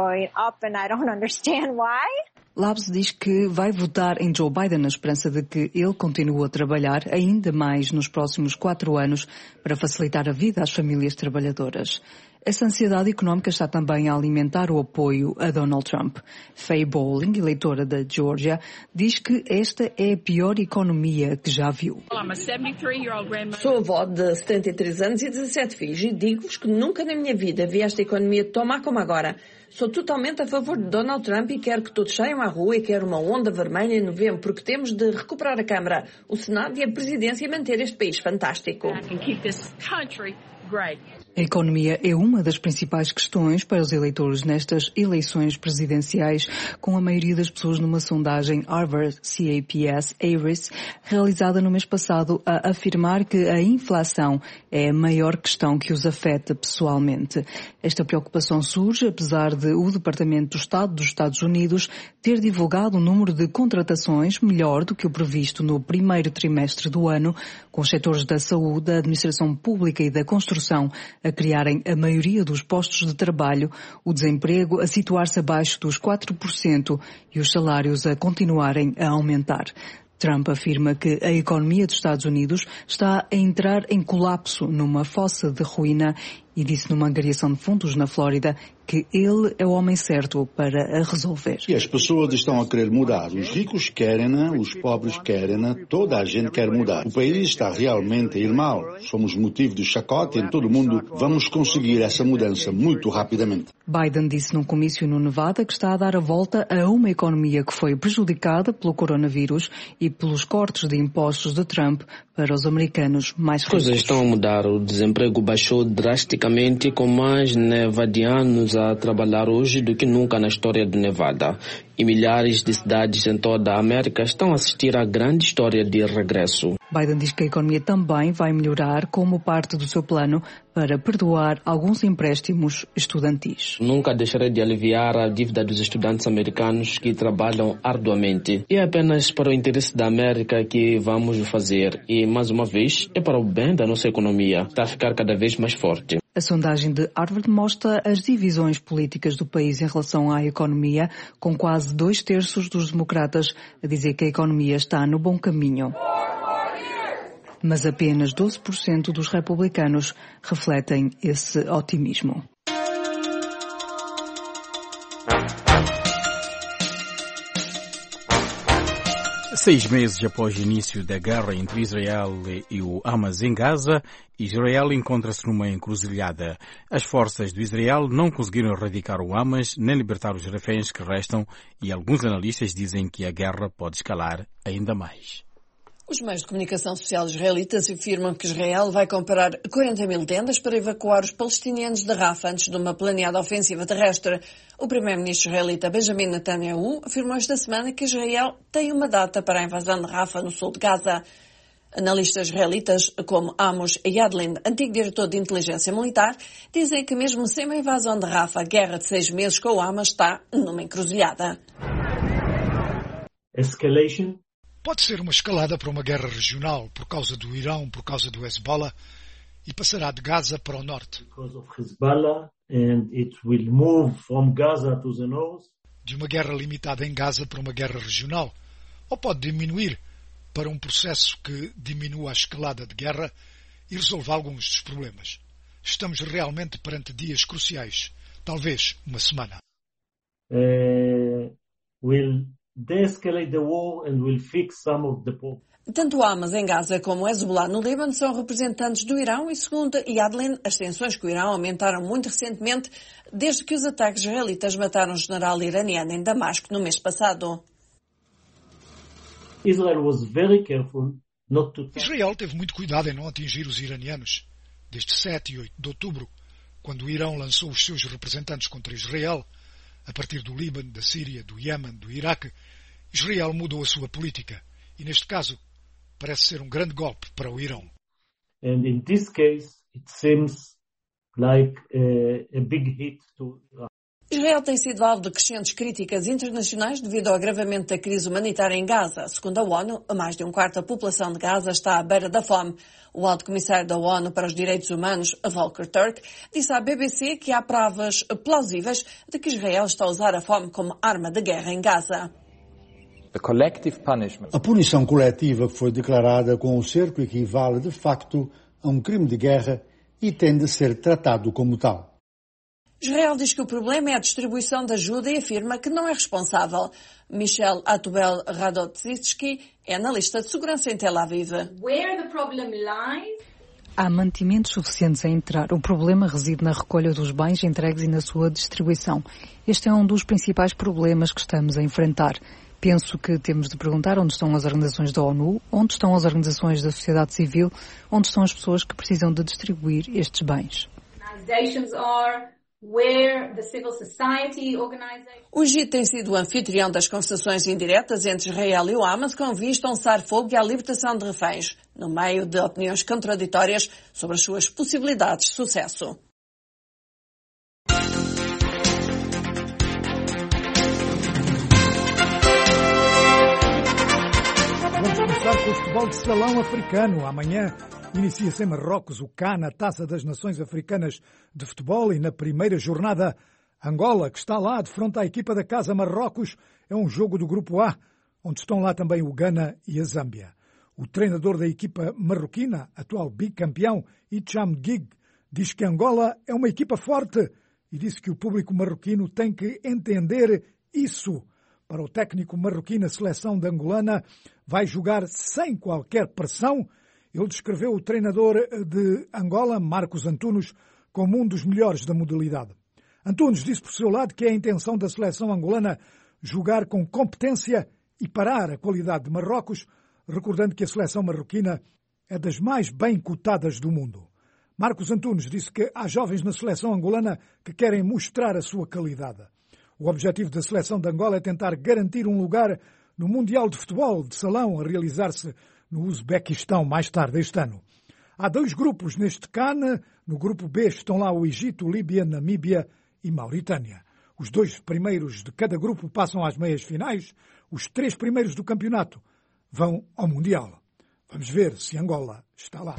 Labs diz que vai votar em Joe Biden na esperança de que ele continue a trabalhar ainda mais nos próximos quatro anos para facilitar a vida às famílias trabalhadoras. Essa ansiedade económica está também a alimentar o apoio a Donald Trump. Faye Bowling, eleitora da Geórgia, diz que esta é a pior economia que já viu. Sou avó de setenta e três anos e dezassete filhos e digo-vos que nunca na minha vida vi esta economia tomar como agora. Sou totalmente a favor de Donald Trump e quero que todos saiam à rua e quero uma onda vermelha em novembro, porque temos de recuperar a Câmara, o Senado e a Presidência e manter este país fantástico. A economia é uma das principais questões para os eleitores nestas eleições presidenciais, com a maioria das pessoas numa sondagem Harvard C A P S-Harris, realizada no mês passado, a afirmar que a inflação é a maior questão que os afeta pessoalmente. Esta preocupação surge apesar de o Departamento do Estado dos Estados Unidos ter divulgado um número de contratações melhor do que o previsto no primeiro trimestre do ano, com os setores da saúde, da administração pública e da construção a criarem a maioria dos postos de trabalho, o desemprego a situar-se abaixo dos quatro por cento e os salários a continuarem a aumentar. Trump afirma que a economia dos Estados Unidos está a entrar em colapso numa fossa de ruína e disse numa angariação de fundos na Flórida que ele é o homem certo para a resolver. E as pessoas estão a querer mudar. Os ricos querem-na, os pobres querem-na, toda a gente quer mudar. O país está realmente a ir mal. Somos motivo de chacota em todo o mundo. Vamos conseguir essa mudança muito rapidamente. Biden disse num comício no Nevada que está a dar a volta a uma economia que foi prejudicada pelo coronavírus e pelos cortes de impostos de Trump para os americanos mais ricos. As coisas estão a mudar. O desemprego baixou drasticamente com mais nevadianos a trabalhar hoje do que nunca na história do Nevada. E milhares de cidades em toda a América estão a assistir à grande história de regresso. Biden diz que a economia também vai melhorar como parte do seu plano para perdoar alguns empréstimos estudantis. Nunca deixarei de aliviar a dívida dos estudantes americanos que trabalham arduamente. É apenas para o interesse da América que vamos o fazer. E, mais uma vez, é para o bem da nossa economia. Está a ficar cada vez mais forte. A sondagem de Harvard mostra as divisões políticas do país em relação à economia, com quase dois terços dos democratas a dizer que a economia está no bom caminho. Mas apenas doze por cento dos republicanos refletem esse otimismo. Seis meses após o início da guerra entre Israel e o Hamas em Gaza, Israel encontra-se numa encruzilhada. As forças do Israel não conseguiram erradicar o Hamas nem libertar os reféns que restam e alguns analistas dizem que a guerra pode escalar ainda mais. Os meios de comunicação social israelitas afirmam que Israel vai comprar quarenta mil tendas para evacuar os palestinianos de Rafah antes de uma planeada ofensiva terrestre. O primeiro-ministro israelita Benjamin Netanyahu afirmou esta semana que Israel tem uma data para a invasão de Rafah no sul de Gaza. Analistas israelitas como Amos Yadlin, antigo diretor de inteligência militar, dizem que mesmo sem uma invasão de Rafah, a guerra de seis meses com o Hamas está numa encruzilhada. Escalation. Pode ser uma escalada para uma guerra regional por causa do Irão, por causa do Hezbollah, e passará de Gaza para o norte. And it will move from Gaza to the north. De uma guerra limitada em Gaza para uma guerra regional. Ou pode diminuir para um processo que diminua a escalada de guerra e resolva alguns dos problemas. Estamos realmente perante dias cruciais. Talvez uma semana. Uh, will de-escalate the war and will fix some of the problems. Tanto o Hamas em Gaza como o Hezbollah no Líbano são representantes do Irão e, segundo Yadlin, as tensões com o Irão aumentaram muito recentemente desde que os ataques israelitas mataram o general iraniano em Damasco no mês passado. Israel was very careful not to... Israel teve muito cuidado em não atingir os iranianos. Desde sete e oito de outubro, quando o Irão lançou os seus representantes contra Israel, a partir do Líbano, da Síria, do Iêmen, do Iraque, Israel mudou a sua política e, neste caso, parece ser um grande golpe para o Irão. And in this case, it seems like a, a big hit to Iran. Israel tem sido alvo de crescentes críticas internacionais devido ao agravamento da crise humanitária em Gaza. Segundo a ONU, mais de um quarto da população de Gaza está à beira da fome. O alto comissário da ONU para os Direitos Humanos, Volker Turk, disse à B B C que há provas plausíveis de que Israel está a usar a fome como arma de guerra em Gaza. A punição coletiva foi declarada com o cerco equivale de facto a um crime de guerra e tem de ser tratado como tal. Israel diz que o problema é a distribuição da ajuda e afirma que não é responsável. Michel Atubel Radotzitsky é analista de segurança em Tel Aviv. Where the problem lies... Há mantimentos suficientes a entrar. O problema reside na recolha dos bens entregues e na sua distribuição. Este é um dos principais problemas que estamos a enfrentar. Penso que temos de perguntar onde estão as organizações da ONU, onde estão as organizações da sociedade civil, onde estão as pessoas que precisam de distribuir estes bens. O Egito tem sido o anfitrião das conversações indiretas entre Israel e o Hamas com vista a um cessar-fogo e à libertação de reféns, no meio de opiniões contraditórias sobre as suas possibilidades de sucesso. Vamos começar com o futebol de salão africano. Amanhã inicia-se em Marrocos o C A N, a Taça das Nações Africanas de Futebol, e na primeira jornada, Angola, que está lá de frente à equipa da Casa Marrocos, é um jogo do Grupo A, onde estão lá também o Ghana e a Zâmbia. O treinador da equipa marroquina, atual bicampeão, Hicham Gig, diz que Angola é uma equipa forte e disse que o público marroquino tem que entender isso. Para o técnico marroquino, a seleção de angolana vai jogar sem qualquer pressão. Ele descreveu o treinador de Angola, Marcos Antunes, como um dos melhores da modalidade. Antunes disse por seu lado que é a intenção da seleção angolana jogar com competência e parar a qualidade de Marrocos, recordando que a seleção marroquina é das mais bem cotadas do mundo. Marcos Antunes disse que há jovens na seleção angolana que querem mostrar a sua qualidade. O objetivo da seleção de Angola é tentar garantir um lugar no Mundial de Futebol de Salão a realizar-se no Uzbequistão mais tarde este ano. Há dois grupos neste CAN. No grupo B estão lá o Egito, Líbia, Namíbia e Mauritânia. Os dois primeiros de cada grupo passam às meias finais. Os três primeiros do campeonato vão ao Mundial. Vamos ver se Angola está lá.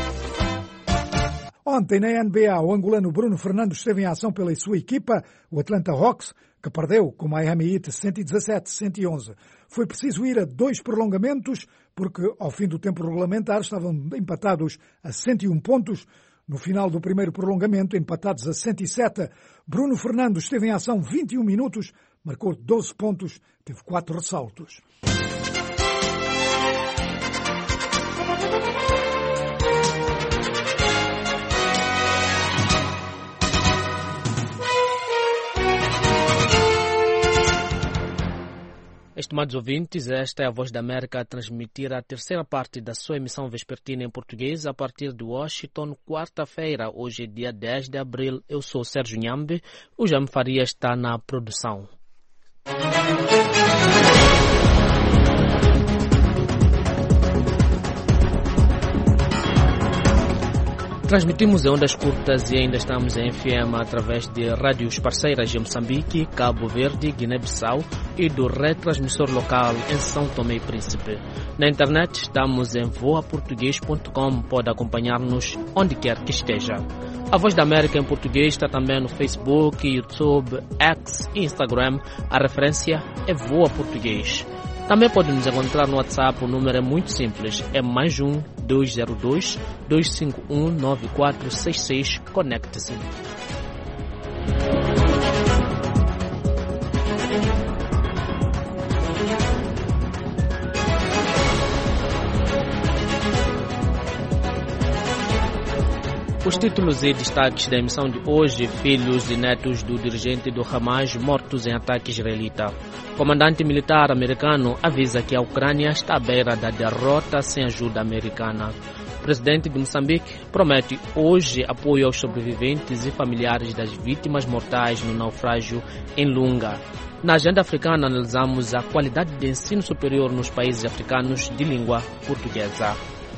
Ontem, na N B A, o angolano Bruno Fernandes esteve em ação pela sua equipa, o Atlanta Hawks, que perdeu com o Miami Heat cento e dezassete a cento e onze. Foi preciso ir a dois prolongamentos, porque ao fim do tempo regulamentar estavam empatados a cento e um pontos. No final do primeiro prolongamento, empatados a cento e sete, Bruno Fernandes esteve em ação vinte e um minutos, marcou doze pontos, teve quatro ressaltos. Estimados ouvintes, esta é a Voz da América a transmitir a terceira parte da sua emissão vespertina em português a partir de Washington, quarta-feira. Hoje é dia dez de abril. Eu sou Sérgio Nhambe. O Jaime Faria está na produção. Transmitimos em ondas curtas e ainda estamos em F M através de rádios parceiras em Moçambique, Cabo Verde, Guiné-Bissau e do retransmissor local em São Tomé e Príncipe. Na internet estamos em voa português ponto com, pode acompanhar-nos onde quer que esteja. A Voz da América em português está também no Facebook, YouTube, X e Instagram. A referência é Voa Português. Também pode nos encontrar no WhatsApp, o número é muito simples, é mais um dois zero dois, dois cinco um, nove quatro seis seis. Conecte-se. Os títulos e destaques da emissão de hoje: filhos e netos do dirigente do Hamas mortos em ataque israelita. Comandante militar americano avisa que a Ucrânia está à beira da derrota sem ajuda americana. O presidente de Moçambique promete hoje apoio aos sobreviventes e familiares das vítimas mortais no naufrágio em Lunga. Na agenda africana, analisamos a qualidade de ensino superior nos países africanos de língua portuguesa.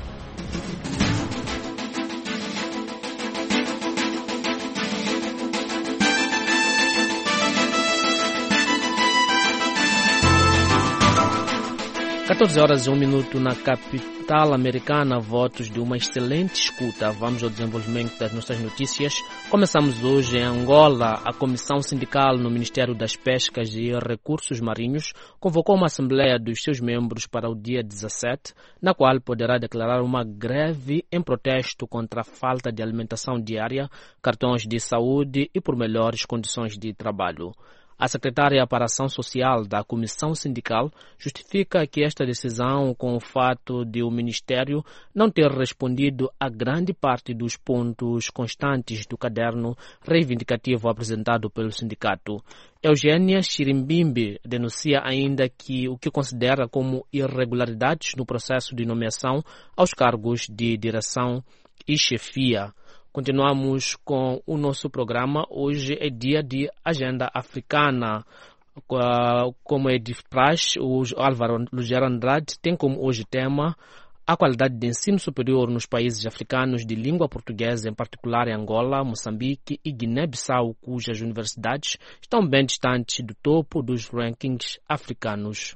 quatorze horas e um minuto na capital americana, votos de uma excelente escuta. Vamos ao desenvolvimento das nossas notícias. Começamos hoje em Angola. A Comissão Sindical no Ministério das Pescas e Recursos Marinhos convocou uma assembleia dos seus membros para o dia dezassete, na qual poderá declarar uma greve em protesto contra a falta de alimentação diária, cartões de saúde e por melhores condições de trabalho. A secretária para a Ação Social da Comissão Sindical justifica que esta decisão com o fato de o Ministério não ter respondido a grande parte dos pontos constantes do caderno reivindicativo apresentado pelo sindicato. Eugênia Chirimbimbi denuncia ainda que o que considera como irregularidades no processo de nomeação aos cargos de direção e chefia. Continuamos com o nosso programa. Hoje é dia de agenda africana. Como é de praxe, o Álvaro Lugero Andrade tem como hoje tema a qualidade de ensino superior nos países africanos de língua portuguesa, em particular em Angola, Moçambique e Guiné-Bissau, cujas universidades estão bem distantes do topo dos rankings africanos.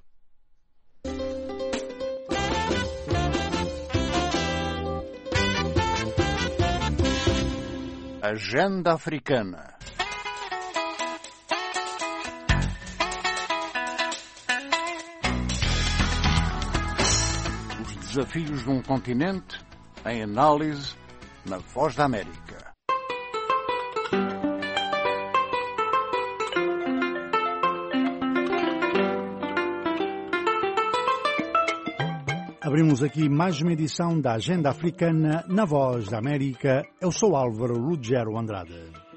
Agenda Africana. Os desafios de um continente em análise na Voz da América. Abrimos aqui mais uma edição da Agenda Africana na Voz da América. Eu sou Álvaro Lugero Andrade.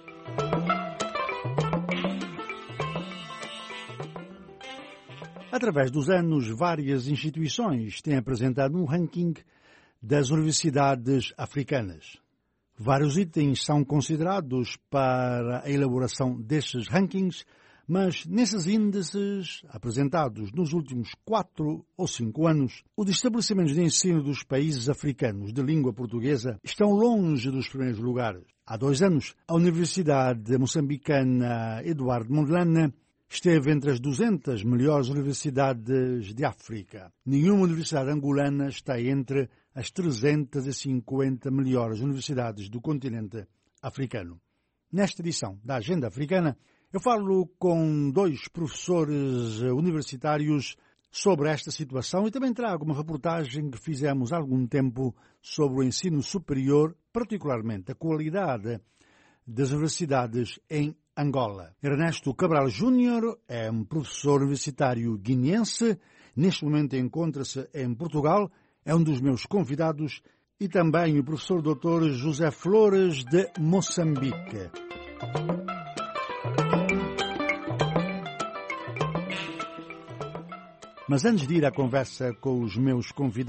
Através dos anos, várias instituições têm apresentado um ranking das universidades africanas. Vários itens são considerados para a elaboração destes rankings, mas nesses índices apresentados nos últimos quatro ou cinco anos, os estabelecimentos de ensino dos países africanos de língua portuguesa estão longe dos primeiros lugares. Há dois anos, a Universidade moçambicana Eduardo Mondlane esteve entre as duzentas melhores universidades de África. Nenhuma universidade angolana está entre as trezentas e cinquenta melhores universidades do continente africano. Nesta edição da Agenda Africana, eu falo com dois professores universitários sobre esta situação e também trago uma reportagem que fizemos há algum tempo sobre o ensino superior, particularmente a qualidade das universidades em Angola. Ernesto Cabral Júnior é um professor universitário guineense, neste momento encontra-se em Portugal, é um dos meus convidados, e também o professor doutor José Flores de Moçambique. Mas antes de ir à conversa com os meus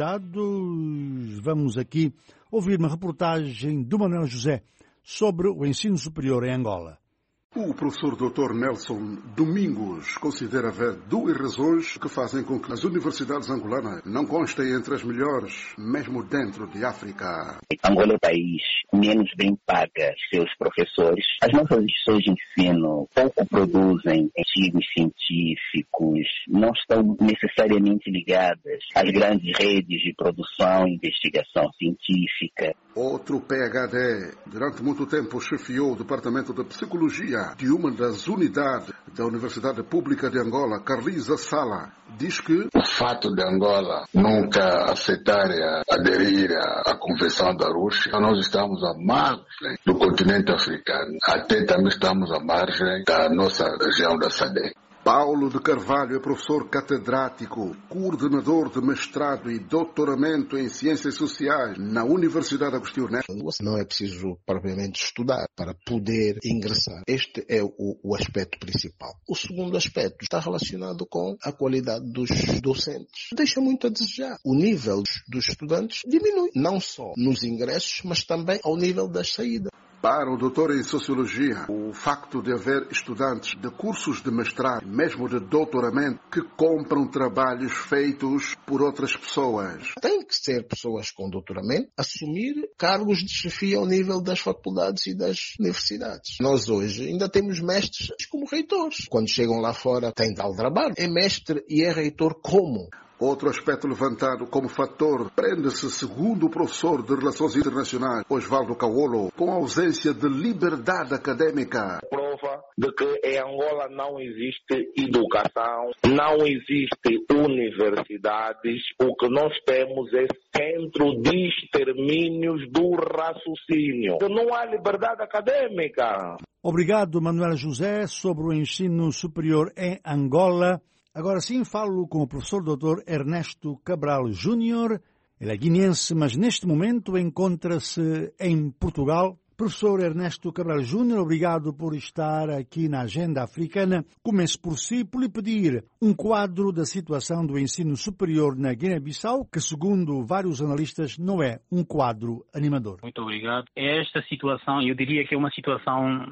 convidados, vamos aqui ouvir uma reportagem do Manuel José sobre o ensino superior em Angola. O professor doutor Nelson Domingos considera haver duas razões que fazem com que as universidades angolanas não constem entre as melhores, mesmo dentro de África. Angola é o país menos bem paga seus professores. As nossas instituições de ensino pouco produzem artigos científicos, não estão necessariamente ligadas às grandes redes de produção e investigação científica. Outro P H D, durante muito tempo chefiou o Departamento de Psicologia de uma das unidades da Universidade Pública de Angola, Carlisa Sala, diz que o fato de Angola nunca aceitar aderir à Convenção da Arusha, nós estamos à margem do continente africano, até também estamos à margem da nossa região da SADC. Paulo de Carvalho é professor catedrático, coordenador de mestrado e doutoramento em Ciências Sociais na Universidade Agostinho Neto. Não é preciso propriamente estudar para poder ingressar. Este é o, o aspecto principal. O segundo aspecto está relacionado com a qualidade dos docentes. Deixa muito a desejar. O nível dos estudantes diminui, não só nos ingressos, mas também ao nível das saídas. Para o doutor em Sociologia, o facto de haver estudantes de cursos de mestrado, mesmo de doutoramento, que compram trabalhos feitos por outras pessoas. Tem que ser pessoas com doutoramento assumir cargos de chefia ao nível das faculdades e das universidades. Nós hoje ainda temos mestres como reitores. Quando chegam lá fora têm tal trabalho. É mestre e é reitor como? Outro aspecto levantado como fator prende-se, segundo o professor de Relações Internacionais, Osvaldo Caolo, com a ausência de liberdade acadêmica. Prova de que em Angola não existe educação, não existe universidades, o que nós temos é centro de extermínios do raciocínio. Não há liberdade acadêmica. Obrigado, Manuel José, sobre o ensino superior em Angola. Agora sim falo com o professor doutor Ernesto Cabral Júnior. Ele é guineense, mas neste momento encontra-se em Portugal. Professor Ernesto Cabral Júnior, obrigado por estar aqui na Agenda Africana. Começo por si, por lhe pedir um quadro da situação do ensino superior na Guiné-Bissau, que segundo vários analistas não é um quadro animador. Muito obrigado. Esta situação, eu diria que é uma situação,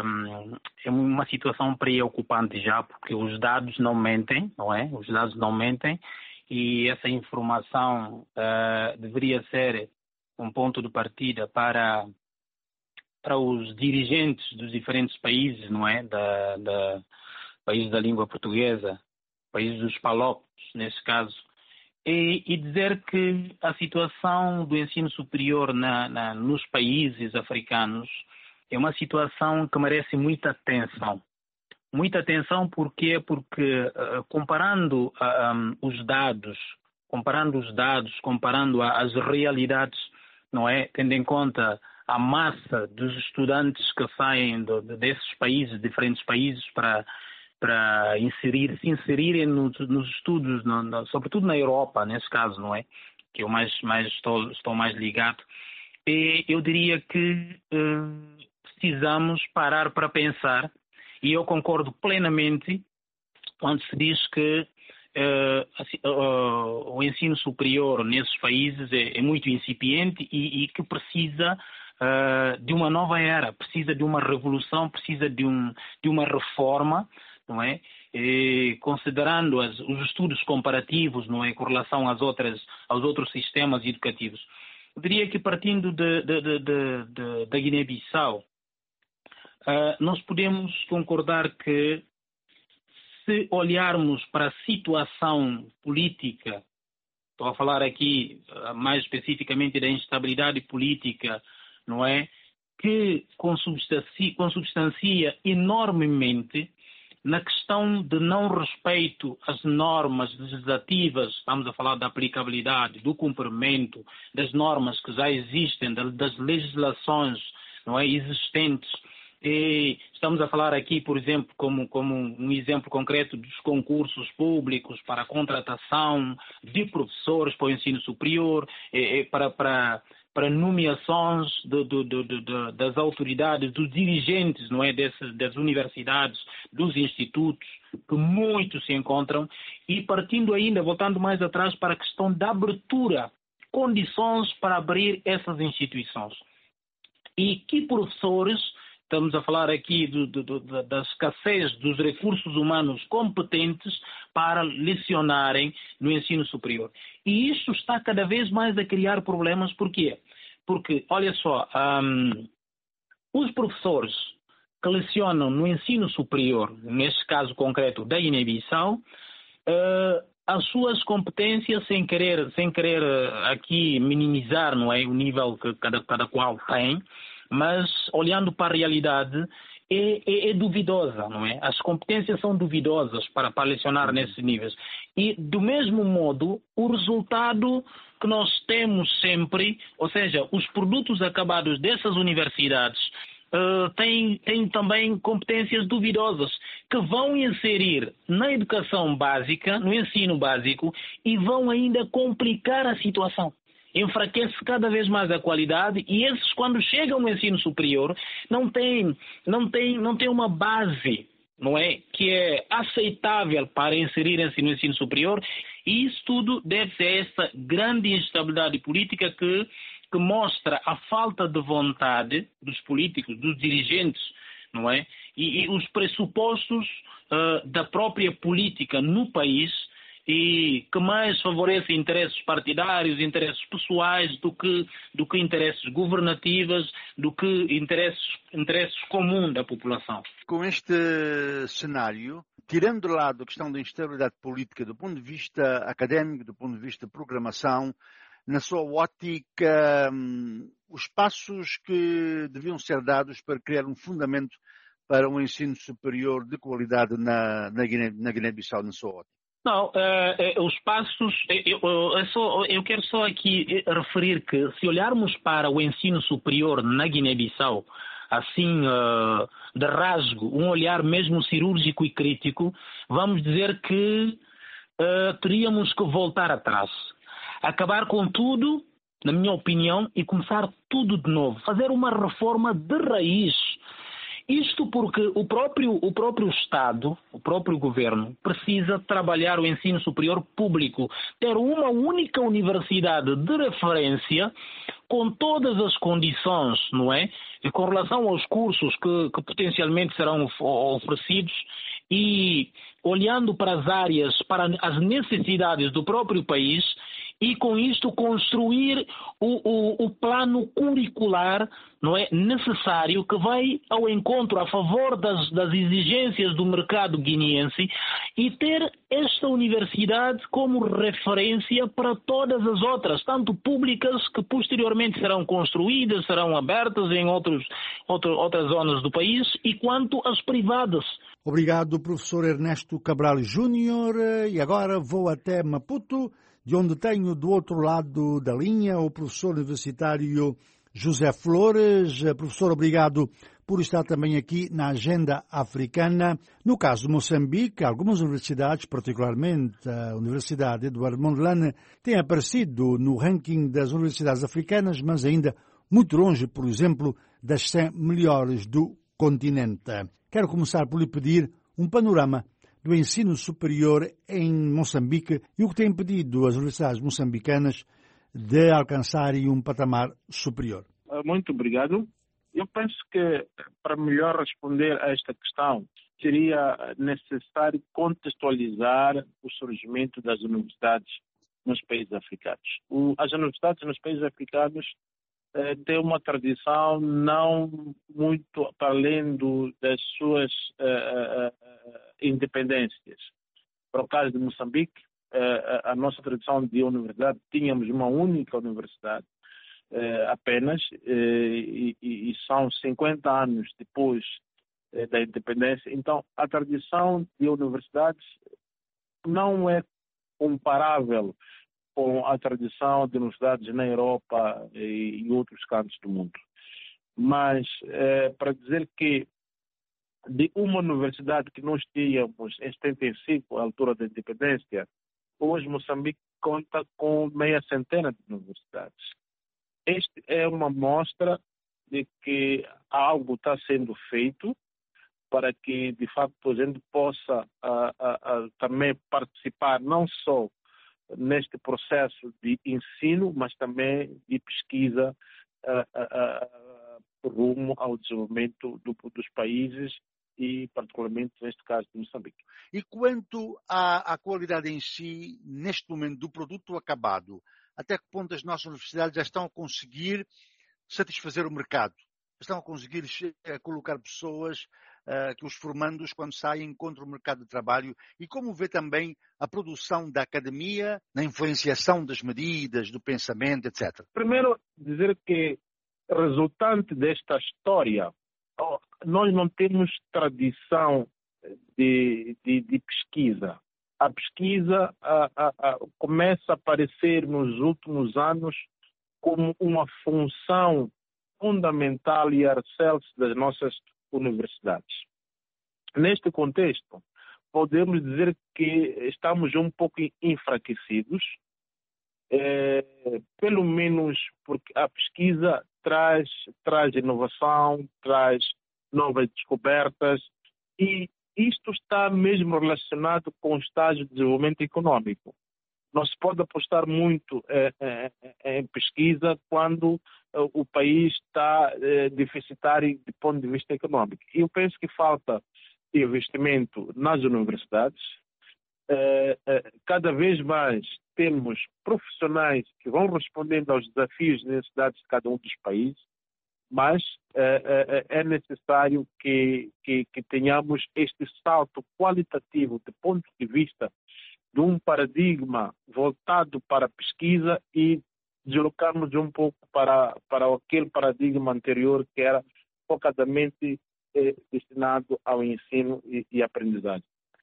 é uma situação preocupante já, porque os dados não mentem, não é? Os dados não mentem e essa informação uh, deveria ser um ponto de partida para para os dirigentes dos diferentes países, não é? Da, da países da língua portuguesa, países dos palopes, nesse caso, e, e dizer que a situação do ensino superior na, na, nos países africanos é uma situação que merece muita atenção. Muita atenção porquê? Porque uh, comparando uh, um, os dados, comparando os dados, comparando a, as realidades, não é? Tendo em conta a massa dos estudantes que saem do, desses países, diferentes países, para, para inserir, se inserirem no, nos estudos, no, no, sobretudo na Europa, nesse caso, não é? Que eu mais, mais estou, estou mais ligado. E eu diria que uh, precisamos parar para pensar, e eu concordo plenamente quando se diz que uh, uh, o ensino superior nesses países é, é muito incipiente e, e que precisa uh, de uma nova era, precisa de uma revolução, precisa de, um, de uma reforma, não é? E, considerando as, os estudos comparativos, não é, com relação às outras, aos outros sistemas educativos. Eu diria que partindo de, de, de, de, de, da Guiné-Bissau, uh, nós podemos concordar que se olharmos para a situação política, estou a falar aqui uh, mais especificamente da instabilidade política, não é, que consubstancia, consubstancia enormemente na questão de não respeito às normas legislativas, estamos a falar da aplicabilidade, do cumprimento das normas que já existem, das legislações, não é, existentes. E estamos a falar aqui, por exemplo, como, como um exemplo concreto dos concursos públicos para a contratação de professores para o ensino superior, e, e para, para, para nomeações de, de, de, de, das autoridades, dos dirigentes, não é, dessas, das universidades, dos institutos, que muitos se encontram, e partindo ainda, voltando mais atrás para a questão da abertura, condições para abrir essas instituições. E que professores, estamos a falar aqui do, do, do, da escassez dos recursos humanos competentes para lecionarem no ensino superior. E isso está cada vez mais a criar problemas. Por quê? Porque, olha só, um, os professores que lecionam no ensino superior, neste caso concreto da Guiné-Bissau, uh, as suas competências, sem querer, sem querer aqui minimizar, não é, o nível que cada, cada qual tem, mas olhando para a realidade, é, é, é duvidosa, não é? As competências são duvidosas para, para lecionar nesses níveis. E, do mesmo modo, o resultado que nós temos sempre, ou seja, os produtos acabados dessas universidades, uh, têm, têm também competências duvidosas, que vão inserir na educação básica, no ensino básico, e vão ainda complicar a situação. Enfraquece cada vez mais a qualidade, e esses, quando chegam no ensino superior, não têm, não têm, não têm uma base, não é, que é aceitável para inserirem-se no ensino superior, e isso tudo deve-se a essa grande instabilidade política que, que mostra a falta de vontade dos políticos, dos dirigentes, não é, e, e os pressupostos uh, da própria política no país, e que mais favorece interesses partidários, interesses pessoais, do que, do que interesses governativos, do que interesses, interesses comuns da população. Com este cenário, tirando de lado a questão da instabilidade política do ponto de vista académico, do ponto de vista de programação, na sua ótica, os passos que deviam ser dados para criar um fundamento para um ensino superior de qualidade na, na Guiné, na Guiné-Bissau, na sua ótica? Não, uh, uh, os passos, eu, eu, só, eu quero só aqui referir que, se olharmos para o ensino superior na Guiné-Bissau, assim, uh, de rasgo, um olhar mesmo cirúrgico e crítico, vamos dizer que uh, teríamos que voltar atrás. Acabar com tudo, na minha opinião, e começar tudo de novo. Fazer uma reforma de raiz. Isto porque o próprio, o próprio Estado, o próprio governo, precisa trabalhar o ensino superior público, ter uma única universidade de referência com todas as condições, não é? E com relação aos cursos que, que potencialmente serão oferecidos, e olhando para as áreas, para as necessidades do próprio país, e com isto construir o, o, o plano curricular, não é, necessário, que vai ao encontro, a favor das, das exigências do mercado guineense, e ter esta universidade como referência para todas as outras, tanto públicas, que posteriormente serão construídas, serão abertas em outros, outro, outras zonas do país, e quanto as privadas. Obrigado, professor Ernesto Cabral Júnior. E agora vou até Maputo, de onde tenho do outro lado da linha o professor universitário José Flores. Professor, obrigado por estar também aqui na agenda africana. No caso de Moçambique, algumas universidades, particularmente a Universidade Eduardo Mondlane, têm aparecido no ranking das universidades africanas, mas ainda muito longe, por exemplo, das cem melhores do continente. Quero começar por lhe pedir um panorama do ensino superior em Moçambique e o que tem impedido as universidades moçambicanas de alcançarem um patamar superior. muito obrigado. Eu penso que, para melhor responder a esta questão, seria necessário contextualizar o surgimento das universidades nos países africanos. O, as universidades nos países africanos eh, têm uma tradição não muito para além do, das suas eh, eh, independências. Para o caso de Moçambique, eh, a nossa tradição de universidade, tínhamos uma única universidade eh, apenas, eh, e, e são cinquenta anos depois eh, da independência. Então, a tradição de universidades não é comparável com a tradição de universidades na Europa e em outros cantos do mundo. Mas, eh, para dizer que de uma universidade que nós tínhamos em setenta e cinco, à altura da independência, hoje Moçambique conta com meia centena de universidades. Esta é uma mostra de que algo está sendo feito para que, de facto, a gente possa a, a, a, também participar não só neste processo de ensino, mas também de pesquisa a, a, a, rumo ao desenvolvimento do, dos países e, particularmente, neste caso, de Moçambique. E quanto à, à qualidade em si, neste momento, do produto acabado, até que ponto as nossas universidades já estão a conseguir satisfazer o mercado? Estão a conseguir uh, colocar pessoas uh, que os formandos, quando saem, encontram o mercado de trabalho? E como vê também a produção da academia na influenciação das medidas, do pensamento, etcétera? Primeiro, dizer que, resultante desta história, nós não temos tradição de, de, de pesquisa. A pesquisa a, a, a, começa a aparecer nos últimos anos como uma função fundamental e alicerce das nossas universidades. Neste contexto, podemos dizer que estamos um pouco enfraquecidos, é, pelo menos porque a pesquisa traz, traz inovação, traz novas descobertas, e isto está mesmo relacionado com o estágio de desenvolvimento econômico. Não se pode apostar muito eh, eh, em pesquisa quando eh, o país está eh, deficitário do ponto de vista econômico. E eu penso que falta investimento nas universidades. Eh, eh, cada vez mais temos profissionais que vão respondendo aos desafios e necessidades de cada um dos países, mas eh, é necessário que, que, que tenhamos este salto qualitativo do ponto de vista de um paradigma voltado para a pesquisa e deslocarmos um pouco para, para aquele paradigma anterior que era focadamente eh, destinado ao ensino e, e aprendizagem.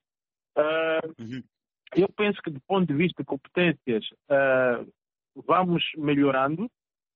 Uh, uhum. Eu penso que do ponto de vista de competências uh, vamos melhorando,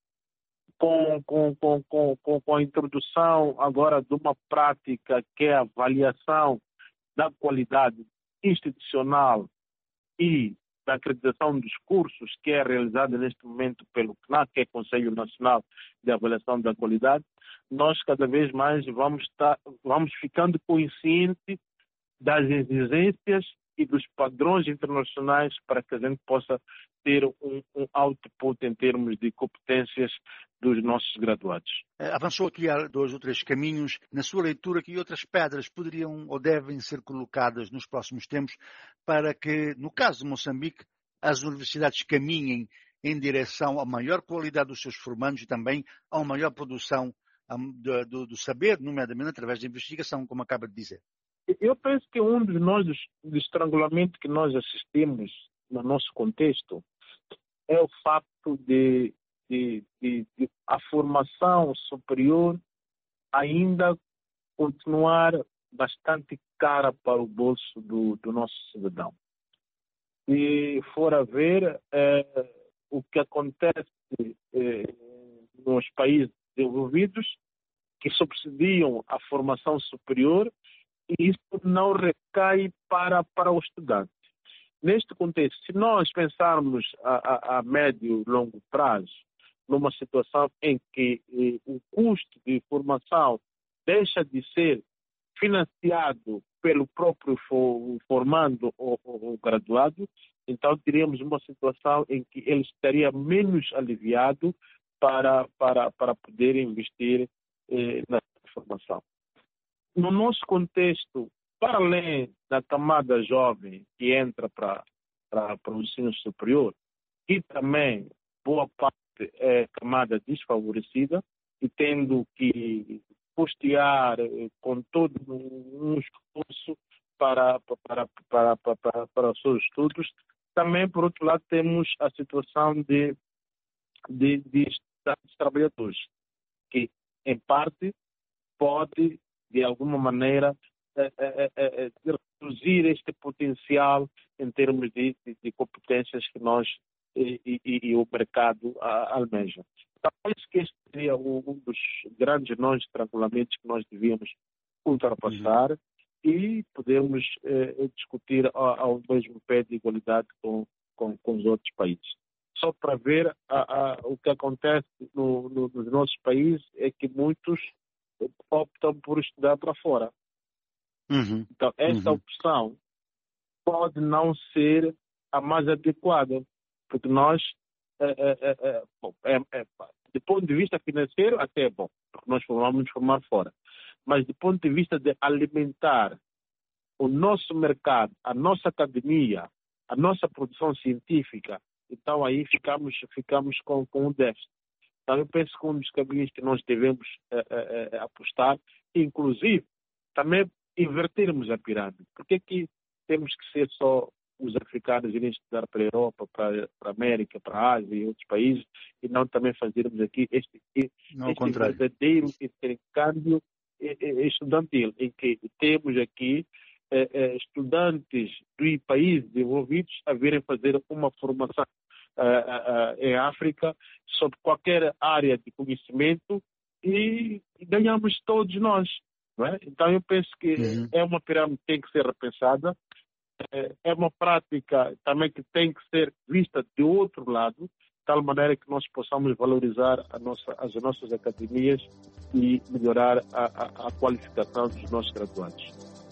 Com, com, com, com, com a introdução agora de uma prática que é a avaliação da qualidade institucional e da acreditação dos cursos, que é realizada neste momento pelo C N A C, que é Conselho Nacional de Avaliação da Qualidade. Nós cada vez mais vamos, estar, vamos ficando conscientes das exigências e dos padrões internacionais para que a gente possa ter um, um output em termos de competências dos nossos graduados. Avançou aqui há dois ou três caminhos. Na sua leitura, que outras pedras poderiam ou devem ser colocadas nos próximos tempos para que, no caso de Moçambique, as universidades caminhem em direção à maior qualidade dos seus formandos e também a uma maior produção do, do, do saber, nomeadamente através da investigação, como acaba de dizer? Eu penso que um dos nós do estrangulamento que nós assistimos no nosso contexto é o facto de, de, de, de a formação superior ainda continuar bastante cara para o bolso do, do nosso cidadão. Se for a ver é, o que acontece é, nos países desenvolvidos, que subsidiam a formação superior, e isso não recai para, para o estudante. Neste contexto, se nós pensarmos a, a, a médio e longo prazo, numa situação em que eh, o custo de formação deixa de ser financiado pelo próprio for, formando ou, ou, ou graduado, então teríamos uma situação em que ele estaria menos aliviado para, para, para poder investir eh, na formação. No nosso contexto, para além da camada jovem que entra para, para, para o ensino superior, e também boa parte é camada desfavorecida e tendo que custear eh, com todo um esforço para, para, para, para, para, para os seus estudos. Também, por outro lado, temos a situação de, de, de, de trabalhadores, que, em parte, pode, de alguma maneira, é, é, é, reduzir este potencial em termos de, de, de competências que nós e, e, e o mercado a, almeja. Talvez que este seria um, um dos grandes nós estrangulamentos que nós devíamos ultrapassar. Uhum. E podemos eh, discutir ao, ao mesmo pé de igualdade com, com, com os outros países. Só para ver a, a, o que acontece no, no, nos nossos países é que muitos optam por estudar para fora. Uhum. Então, esta uhum. opção pode não ser a mais adequada, porque nós, é, é, é, bom, é, é, do ponto de vista financeiro, até é bom, porque nós vamos nos formar fora. Mas do ponto de vista de alimentar o nosso mercado, a nossa academia, a nossa produção científica, então aí ficamos, ficamos com, com um déficit. Então eu penso que um dos caminhos que nós devemos é, é, é, apostar, inclusive, também invertermos a pirâmide. Por que que temos que ser só os africanos irem estudar para a Europa, para, para a América, para a Ásia e outros países, e não também fazermos aqui este, este verdadeiro intercâmbio estudantil, em que temos aqui eh, eh, estudantes de países desenvolvidos a virem fazer uma formação eh, eh, em África sobre qualquer área de conhecimento e, e ganhamos todos nós. Não é? Então eu penso que uhum. é uma pirâmide que tem que ser repensada, é, é uma prática também que tem que ser vista de outro lado, de tal maneira que nós possamos valorizar a nossa, as nossas academias e melhorar a, a, a qualificação dos nossos graduados.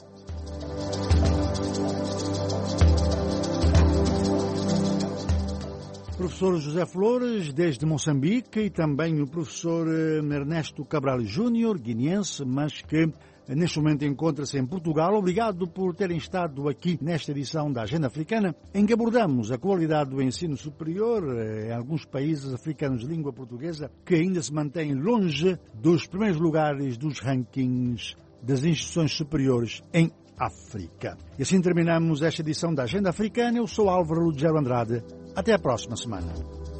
Professor José Flores, desde Moçambique, e também o professor Ernesto Cabral Júnior, guineense, mas que neste momento encontra-se em Portugal. Obrigado por terem estado aqui nesta edição da Agenda Africana, em que abordamos a qualidade do ensino superior em alguns países africanos de língua portuguesa que ainda se mantêm longe dos primeiros lugares dos rankings das instituições superiores em África. E assim terminamos esta edição da Agenda Africana. Eu sou Álvaro Lugero Andrade. Até a próxima semana.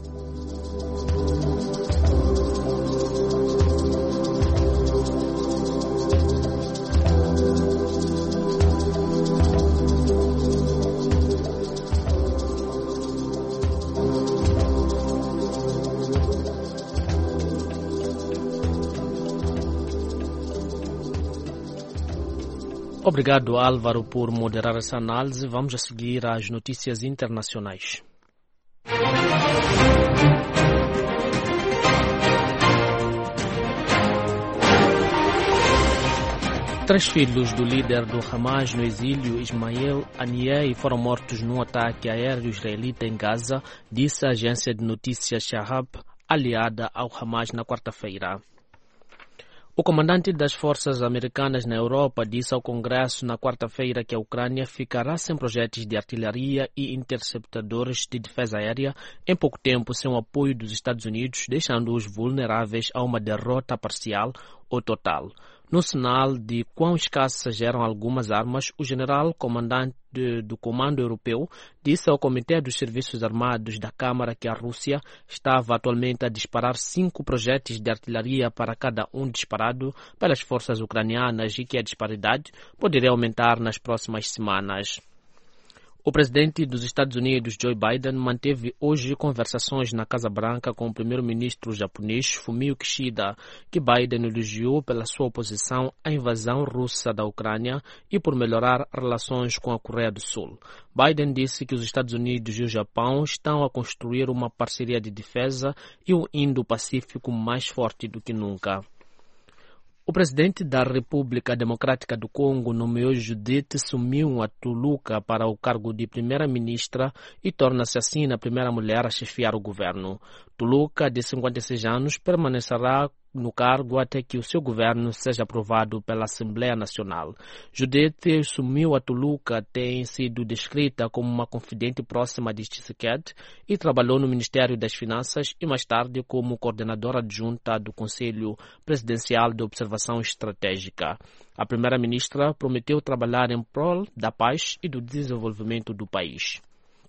Obrigado, Álvaro, por moderar essa análise. Vamos a seguir às notícias internacionais. Três filhos do líder do Hamas no exílio, Ismael Haniyeh, foram mortos num ataque aéreo israelita em Gaza, disse a agência de notícias Shahab, aliada ao Hamas, na quarta-feira. O comandante das forças americanas na Europa disse ao Congresso na quarta-feira que a Ucrânia ficará sem projetos de artilharia e interceptadores de defesa aérea em pouco tempo sem o apoio dos Estados Unidos, deixando-os vulneráveis a uma derrota parcial ou total. No sinal de quão escassas eram algumas armas, o general comandante do Comando Europeu disse ao Comitê dos Serviços Armados da Câmara que a Rússia estava atualmente a disparar cinco projéteis de artilharia para cada um disparado pelas forças ucranianas e que a disparidade poderia aumentar nas próximas semanas. O presidente dos Estados Unidos, Joe Biden, manteve hoje conversações na Casa Branca com o primeiro-ministro japonês Fumio Kishida, que Biden elogiou pela sua oposição à invasão russa da Ucrânia e por melhorar relações com a Coreia do Sul. Biden disse que os Estados Unidos e o Japão estão a construir uma parceria de defesa e o Indo-Pacífico mais forte do que nunca. O presidente da República Democrática do Congo nomeou Judith Suminwa Tuluka para o cargo de primeira-ministra e torna-se assim a primeira mulher a chefiar o governo. Tuluka, de cinquenta e seis anos, permanecerá no cargo até que o seu governo seja aprovado pela Assembleia Nacional. Judith Suminwa Tuluka tem sido descrita como uma confidente próxima de Tshisekedi e trabalhou no Ministério das Finanças e mais tarde como coordenadora adjunta do Conselho Presidencial de Observação Estratégica. A primeira-ministra prometeu trabalhar em prol da paz e do desenvolvimento do país.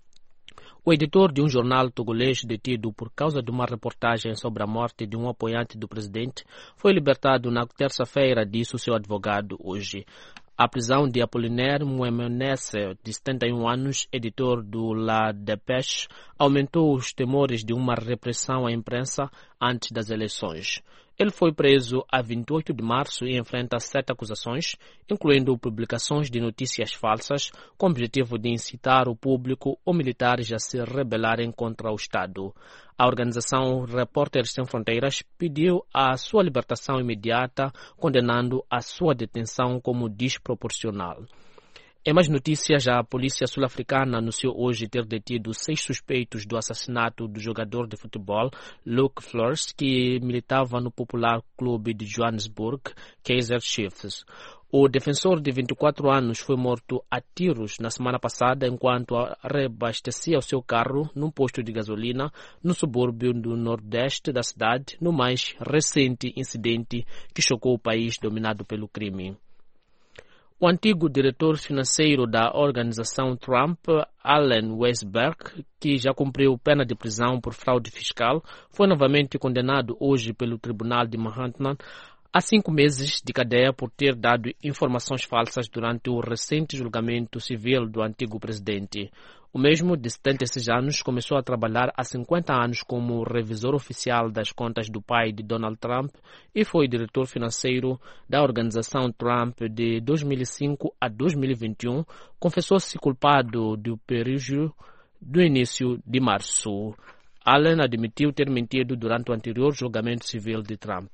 O editor de um jornal togolês detido por causa de uma reportagem sobre a morte de um apoiante do presidente foi libertado na terça-feira, disse o seu advogado hoje. A prisão de Apollinaire Mouemenesse, de setenta e um anos, editor do La Dépêche, aumentou os temores de uma repressão à imprensa antes das eleições. Ele foi preso a vinte e oito de março e enfrenta sete acusações, incluindo publicações de notícias falsas, com o objetivo de incitar o público ou militares a se rebelarem contra o Estado. A organização Repórteres Sem Fronteiras pediu a sua libertação imediata, condenando a sua detenção como desproporcional. Em mais notícias, a polícia sul-africana anunciou hoje ter detido seis suspeitos do assassinato do jogador de futebol Luke Flores, que militava no popular clube de Johannesburg, Kaizer Chiefs. O defensor de vinte e quatro anos foi morto a tiros na semana passada enquanto reabastecia o seu carro num posto de gasolina no subúrbio do nordeste da cidade, no mais recente incidente que chocou o país dominado pelo crime. O antigo diretor financeiro da organização Trump, Allen Weisselberg, que já cumpriu pena de prisão por fraude fiscal, foi novamente condenado hoje pelo Tribunal de Manhattan a cinco meses de cadeia por ter dado informações falsas durante o recente julgamento civil do antigo presidente. O mesmo, de setenta e seis anos, começou a trabalhar há cinquenta anos como revisor oficial das contas do pai de Donald Trump e foi diretor financeiro da organização Trump de dois mil e cinco a dois mil e vinte e um. Confessou-se culpado do período do início de março. Allen admitiu ter mentido durante o anterior julgamento civil de Trump.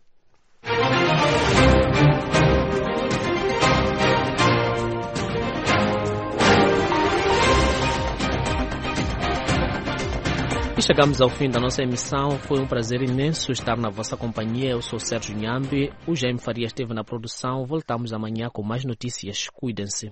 E chegamos ao fim da nossa emissão. Foi um prazer imenso estar na vossa companhia. Eu sou Sérgio Nhambi, o Jaime Faria esteve na produção. Voltamos amanhã com mais notícias. Cuidem-se.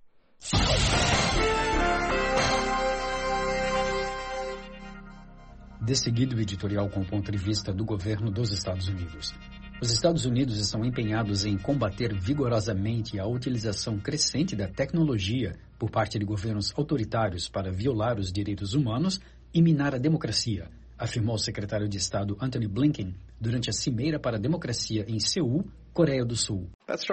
De seguida, o editorial com o ponto de vista do governo dos Estados Unidos. Os Estados Unidos estão empenhados em combater vigorosamente a utilização crescente da tecnologia por parte de governos autoritários para violar os direitos humanos e minar a democracia, afirmou o secretário de Estado Antony Blinken durante a Cimeira para a Democracia em Seul, Coreia do Sul.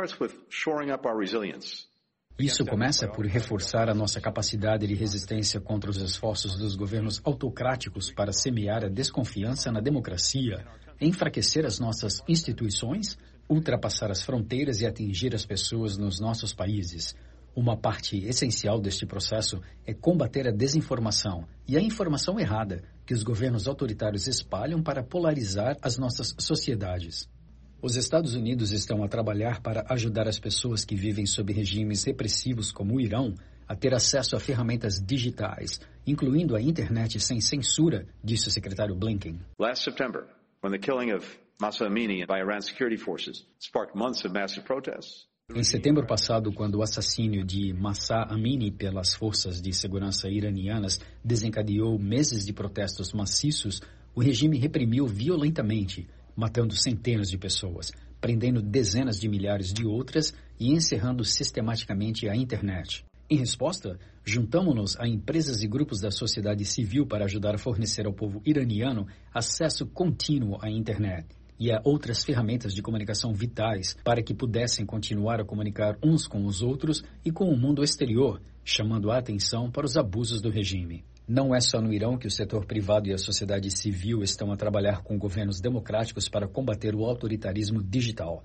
Isso começa por reforçar a nossa capacidade de resistência contra os esforços dos governos autocráticos para semear a desconfiança na democracia, enfraquecer as nossas instituições, ultrapassar as fronteiras e atingir as pessoas nos nossos países. Uma parte essencial deste processo é combater a desinformação e a informação errada que os governos autoritários espalham para polarizar as nossas sociedades. Os Estados Unidos estão a trabalhar para ajudar as pessoas que vivem sob regimes repressivos como o Irão a ter acesso a ferramentas digitais, incluindo a internet sem censura, disse o secretário Blinken. Last September, when the killing of Mahsa Amini by Iran's security forces sparked months of massive protests. Em setembro passado, quando o assassínio de Mahsa Amini pelas forças de segurança iranianas desencadeou meses de protestos maciços, o regime reprimiu violentamente, matando centenas de pessoas, prendendo dezenas de milhares de outras e encerrando sistematicamente a internet. Em resposta, juntamo-nos a empresas e grupos da sociedade civil para ajudar a fornecer ao povo iraniano acesso contínuo à internet e a outras ferramentas de comunicação vitais para que pudessem continuar a comunicar uns com os outros e com o mundo exterior, chamando a atenção para os abusos do regime. Não é só no Irão que o setor privado e a sociedade civil estão a trabalhar com governos democráticos para combater o autoritarismo digital.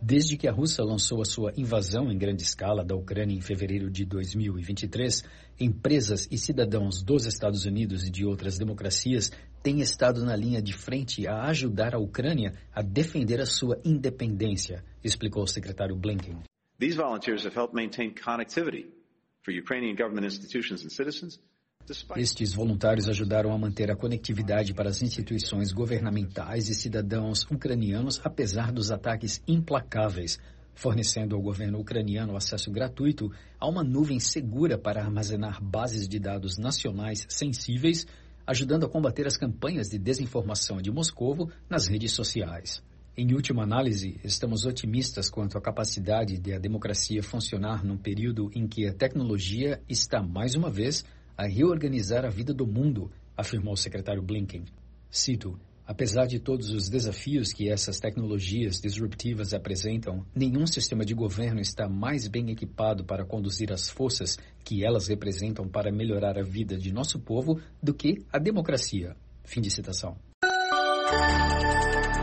Desde que a Rússia lançou a sua invasão em grande escala da Ucrânia em fevereiro de dois mil e vinte e três, empresas e cidadãos dos Estados Unidos e de outras democracias têm estado na linha de frente a ajudar a Ucrânia a defender a sua independência, explicou o secretário Blinken. These volunteers have helped maintain connectivity for Ukrainian government institutions and citizens. Estes voluntários ajudaram a manter a conectividade para as instituições governamentais e cidadãos ucranianos, apesar dos ataques implacáveis, fornecendo ao governo ucraniano acesso gratuito a uma nuvem segura para armazenar bases de dados nacionais sensíveis, ajudando a combater as campanhas de desinformação de Moscovo nas redes sociais. Em última análise, estamos otimistas quanto à capacidade de a democracia funcionar num período em que a tecnologia está, mais uma vez, a reorganizar a vida do mundo, afirmou o secretário Blinken. Cito, apesar de todos os desafios que essas tecnologias disruptivas apresentam, nenhum sistema de governo está mais bem equipado para conduzir as forças que elas representam para melhorar a vida de nosso povo do que a democracia. Fim de citação.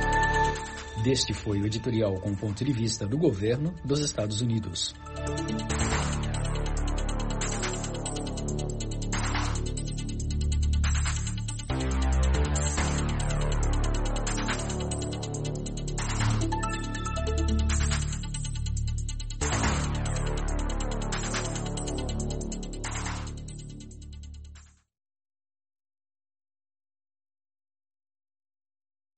Deste foi o editorial com o ponto de vista do governo dos Estados Unidos.